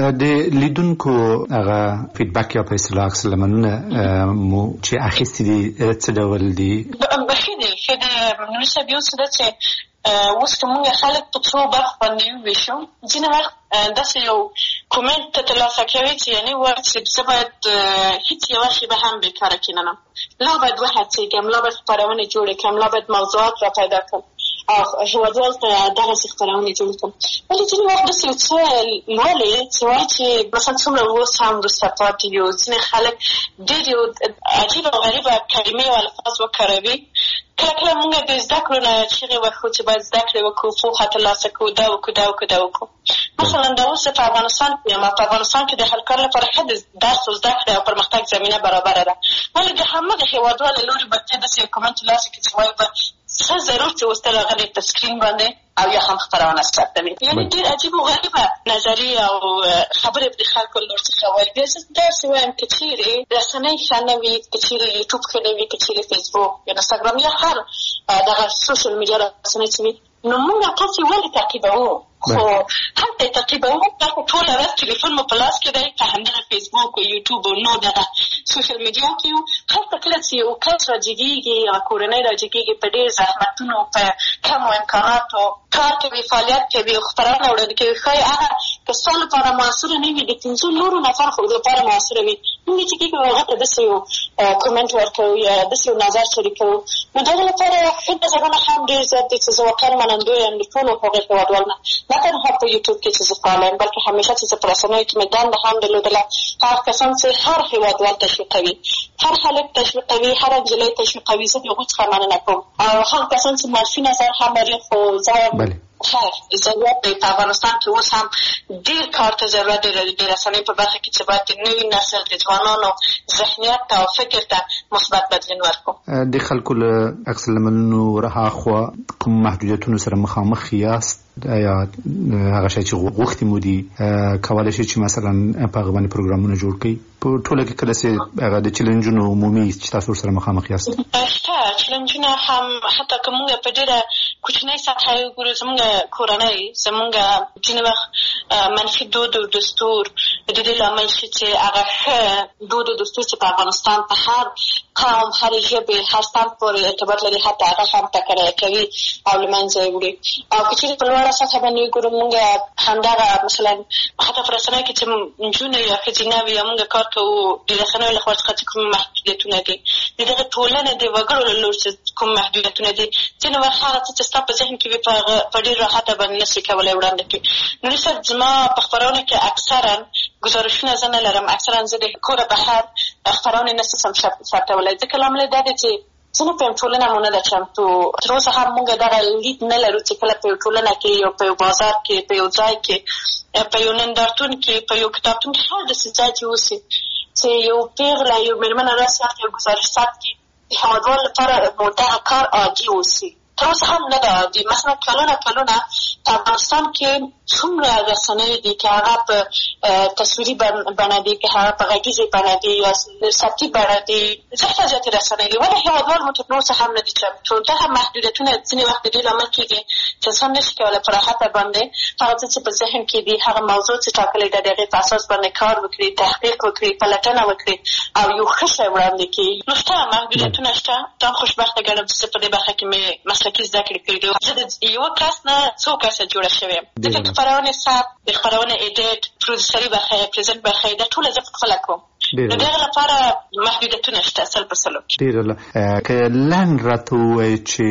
د لیدونکو هغه فیډبک یا په اصطلاح عکس العملونه مو چې اخیستي دي څه ډول دي؟ ښه دي ښه دي نوري صاحب. یو څه ده چې اوس که موږ خلک په څو برخو باندې وویشو، ځینې وخت داسې یو کومنټ ته ترلاسه کوي چې یعنې وایي چې زه باید هېڅ یوه شېبه هم بېکاره کښېننم، لا باید وهڅېږم، لا باید خپرونې جوړې کړم، لا باید موضوعات را پیدا کړم او هېوادوالو ته دغسې خپرونې جوړې کړم. ولې ځینې وخت داسې یو څه لولې چې وایي چې مثلا څومره اوس هم وروسته پاتې یو ځینې خلک ډېر یو عجیبه او غریبه کلمې او الفاظ وکاروي. کله کله موږ د زده کړو نه چغې وکړو چې باید زده کړې وکړو، پوهه ترلاسه کړو، دا وکړو دا وکړو دا وکړو. مثلا دا اوس په افغانستان کې یم، په افغانستان کې د هر کار لپاره ښه د درس او زده کړې او پرمختګ زمینه برابره ده، ولې د همغه هېوادوالو له لورې به ته داسې یو کومنټ ترلاسه کړې چې وایي به څه ضرور چې اوس ته راغلی په سکرین باندې او یا هم خپرونه ثبتوي. یعنې ډېر عجیب او غریبه نظریې او خبرې به د خلکو له لور څخه وایي. بیا زه داسې وایم که چېرې رسنۍ ښه نه وي، که چېرې یوټوب ښه نه وي، که چېرې فیسبوک یا انسټاګرام یا هر دغه سوشل میډیا رسنۍ چې وي، نو موږ تاسې ولې تعقیبوو؟ خو هلته یې تعقیبوو، تاسو ټوله ورځ تلیفون مو په لاس کې دی، په همدغه فیسبوک او یوټوب او نور دغه سوشل میډیا کې یو. هلته کله چې یو کس راجګېږي یا کورنۍ راجګېږي، په ډېر زحمتونو په کمو امکاناتو کار کوي، فعالیت کوي او خپرونه وړاندې کوي، ښایي هغه که ستا لپاره مؤثره نه وي، د پنځو نورو نفر خو لپاره مؤثره وي. موږ چې کېږو هغه ته داسې یو کومنټ ورکوو یا داسې یو نظر شریکوو، نو دغه لپاره ښه نظرونه هم ډېر زیات دي چې زه واقعا منندوی یم د ټولو هغو هېوادوالو نه، نه تنها په یوټوب کې چې زه فعاله یم، بلکې همیشه چې زه په رسنیو کې مې دنده هم درلودله. هغه کسان چې هر هېوادوال تشویقوي، هر هلک تشویقوي، هر نجلۍ تشویقوي، زه د هغوی څخه مننه کوم. او هغه کسان چې منفي نظر هم لري، خو زه خیر ضرورت دی په افغانستان کې اوس هم ډېر کار ته ضرورت دی د رسنیو په برخه کې چې باید د نوي نسل د ځوانانو ذهنیت ته او فکر ته مثبت بدلون ورکړو. د خلکو له عکس العملونو رهاخوا کوم محدودیتونو سره مخامخ یاست؟ یا هغه شی چې غوښتي مو دي کولی شي چې مثلا په هغه باندې پروګرامونه جوړ کړئ؟ په ټوله کې کله چې هغه د چیلنجونو عمومي چې تاسو ورسره مخامخ یاست؟ شته چیلنجونه هم، حتی که موږ په ډېره کوچنۍ سطحه یې وګورو، زموږ کورنۍ زموږ ځینې وخت منفي دود او دستور د دې لامل شي چې هغه ښه دود او دستور چې په افغانستان په هر قوم، هر ژبې، هر صنف پورې ارتباط لري، حتی هغه هم ټکنی کوي او له منځه یې وړي. او که چېرې په لوړه سطحه باندې وګورو، موږ همدغه مثلا حتی په رسنیو کې چې نجونې یا ښځینه وي یا موږ کار کوو، د رسنیو له خوا څخه چې کوم محدودیتونه دي، د دغه ټولنې د وګړو له لوري چې کوم محدودیتونه دي، ځینې وخت هغه څه چې ستا په ذهن کې وي په ډېر راحته باندې نه شي کولی وړاندې کړي. نوري صاحب، زما په خپرونه کې اکثرا ګزارشونه زه نه لرم، اکثرا زه د کوره بهر خپرونې نه شم ثبتولی، ځکه لامل یې دا دی چې زه نه پوهیم ټولنه مو نه ده چمتو. تر اوسه هم موږ دغه لید نه لرو چې کله په یو ټولنه کې یا په یو بازار کې، په یو ځای کې، په یو نندارتون کې، په یو کتابتون کې، هر داسې ځای چې اوسي چې یو پېغله یو مېرمنه راسي یو ګزارش ثبت کړي، د هېوادوالو لپاره مو دغه کار عادي اوسي. تر اوسه هم نه ده عادي. مثلا کلونه کلونه په افغانستان کې څومره رسنۍ دي چې هغه په تصویري بڼه دي، که هغه په غږیزې بڼه دي یا صوتي بڼه دي، زیاته زیاتې رسنۍ دي، ولې هېوادوال مو تر اوسه هم نه دي چمتو. دغه محدودیتونه ځینې وخت د دې لامل کېږي چې انسان نه شي کولی په راحته باندې هغه څه چې په ذهن کې دي، هغه موضوع چې ټاکلې ده، د هغې په اساس باندې کار وکړي، تحقیق وکړي، پلټنه وکړي او یو ښه شی وړاندې کړي. نو شته محدودیتونه شته. دا خوشبخته ګڼم چې زه په دې برخه کې مې مسلکي زده کړې کړي دي. زه د یوه کس نه څو کسه جوړه شوې یم. ځکه خپرونې ثبت، د خپرونې ایډیټ، پروډوسري برخه یې، پرزنټ برخه یې، دا ټوله زه پخپله کوم. نو دغه لپاره محدودیتونه شته سل په سلو. ډېر الله. که لنډ راته ووایئ چې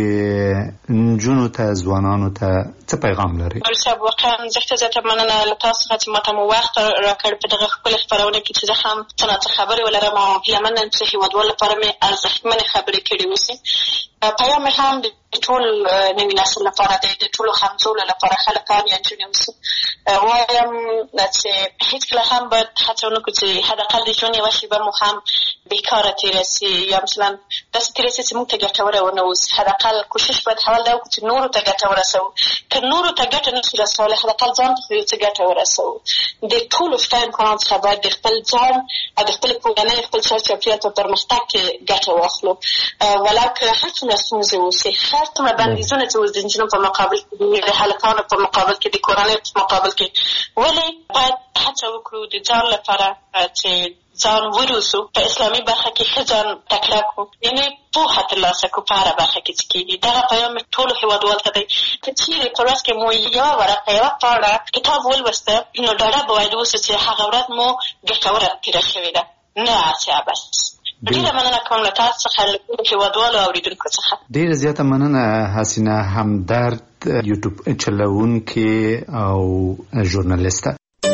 نجونو ته، ځوانانو ته څه پیغام لري؟ نور صاحب، واقعا زیاته زیاته مننه له تاسو څخه چې ماته مو وخت راکړ په دغه ښکلې خپرونه کې چې زه هم څه نه څه خبرې ولرم او هیله منه یم چې هېوادوالو لپاره مې ارزښتمنې خبرې کړې اوسي. پیام مې هم د ټول نوي نسل لپاره دی، د ټولو همزولو لپاره، هلکان یا نجونې اوسي. وایم چې هېڅکله هم باید هڅه ونه کړو چې حداقل د ژوند یوه شېبه مو هم بېکاره تېره سي یا مثلا داسې تېره سي چې موږ ته ګټوره ونه اوسي. حداقل کوشش باید اول دا وکړو چې نورو ته ګټه ورسوو. که نورو ته ګټه نه شو رسولی حداقل ځان ته خو یو څه ګټه ورسوو. د ټولو شته امکاناتو څخه باید د خپل ځان او د خپلې کورنۍ خپل چار چاپېریال په پرمختګ کې ګټه واخلو. ولو که هر څومره ستونزې اوسي، هر څومره بندیزونه چې اوس د نجونو په مقابل کې دي، د هلکانو په مقابل کې، د کورنۍ په مقابل کې، ولې باید هڅه وکړو د ځان لپاره چې ځان وروسو. په اسلامي برخه کې ښه ځان تکړه کړو، یعنې پوهه ترلاسه کړو په هره برخه کې چې کېږي. دغه پیام مې ټولو هېوادوالو ته دی. که چېرې په ورځ کې مو یوه ورقه یوه پاڼه کتاب ولوسته، نو ډاډه به باید اوسو چې هغه ورځ مو ګټوره تېره شوې ده، نه هسې عبث. ډېره مننه کوم له تاسو څخه، له ټولو هېوادوالو او اورېدونکو څخه. ډېره زیاته مننه حسینه همدرد، یوټیوب چلوونکې او ژورنالیسته.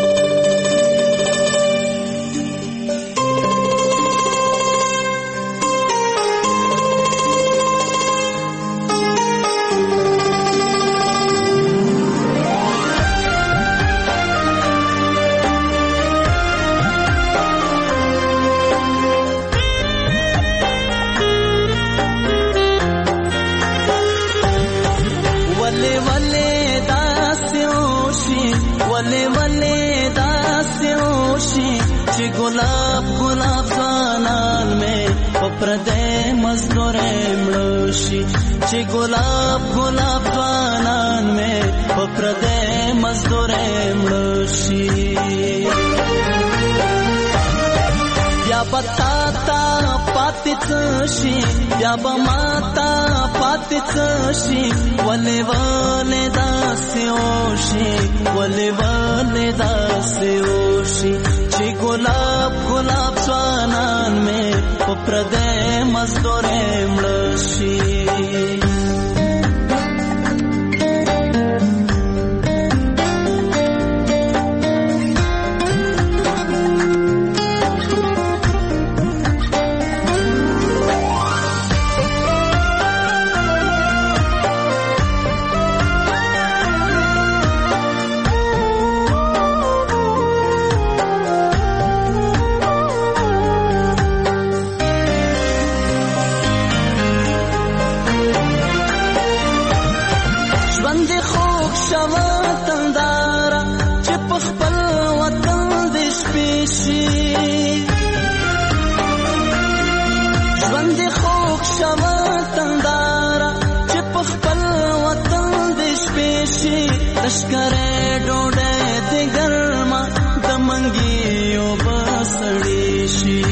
یا به ماتا پاتې څه شي، ولې ولې داسې وشي، ولې ولې داسې وشي چې ګلاب ګلاب ځوانان مې په پردی مزدورۍ مړه شي. لشکره ډوډۍ د ګرمه د منګیو بسړې شي،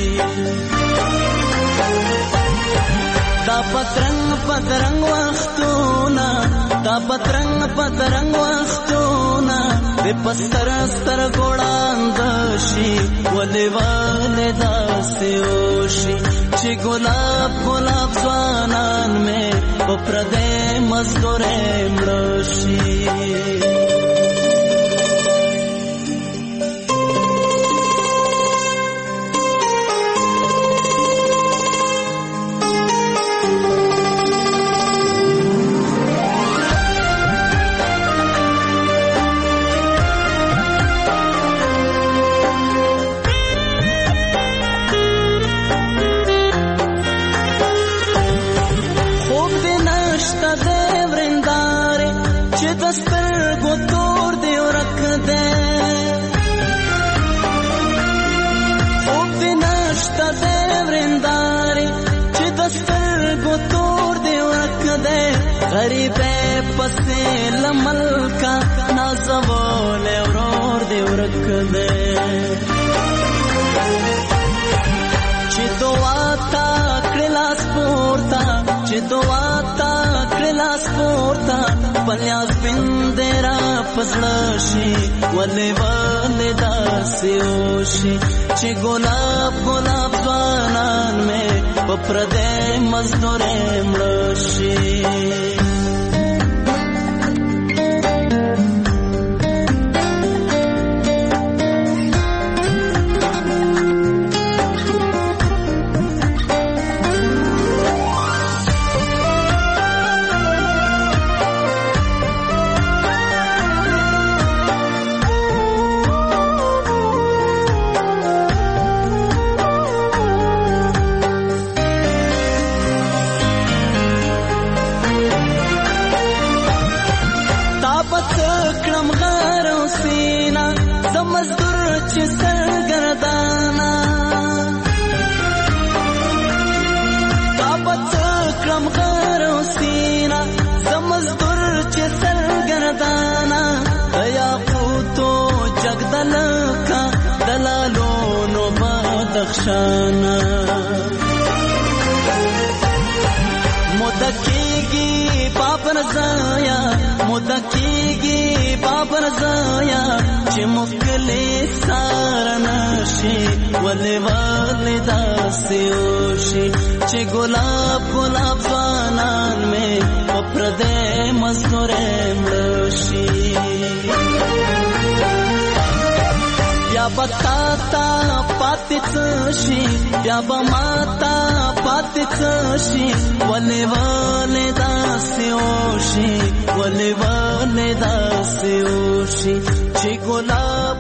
دا پترنګ پترنګ وختونه، دا پترنګ پترنګ وختونه د پستر ستر ګوړاند شي، ولې ولې داسې وشي چې ګلاب ګلاب ځوانان مې په پردی مزدورۍ مړه شي. غریبه پسې لملکا نازوله ورور دی ورک دی، چې دعا تا کړه لاس پورته، چې دعا تا کړه لاس پورته، پلیاس بندرا پسړه شي، ولې ولې داسې وشي چې ګلاب ګلاب ځوانان مې په پردی مزدورۍ مړه شي. دلالو نو بدخشانا مدکیگی پاپن زایا مدکیگی پاپن زایا چې مخکلی سارنشي ولی ولی داسې وشي چې ګلاب ګلاب ځوانان مې په پردې مزدورې مړه شي بیا به تا ته پاتې څه شي بیا به ما ته پاتې څه شي ولې ولې داسې وشي ولې ولې داسې وشي چې ګلاب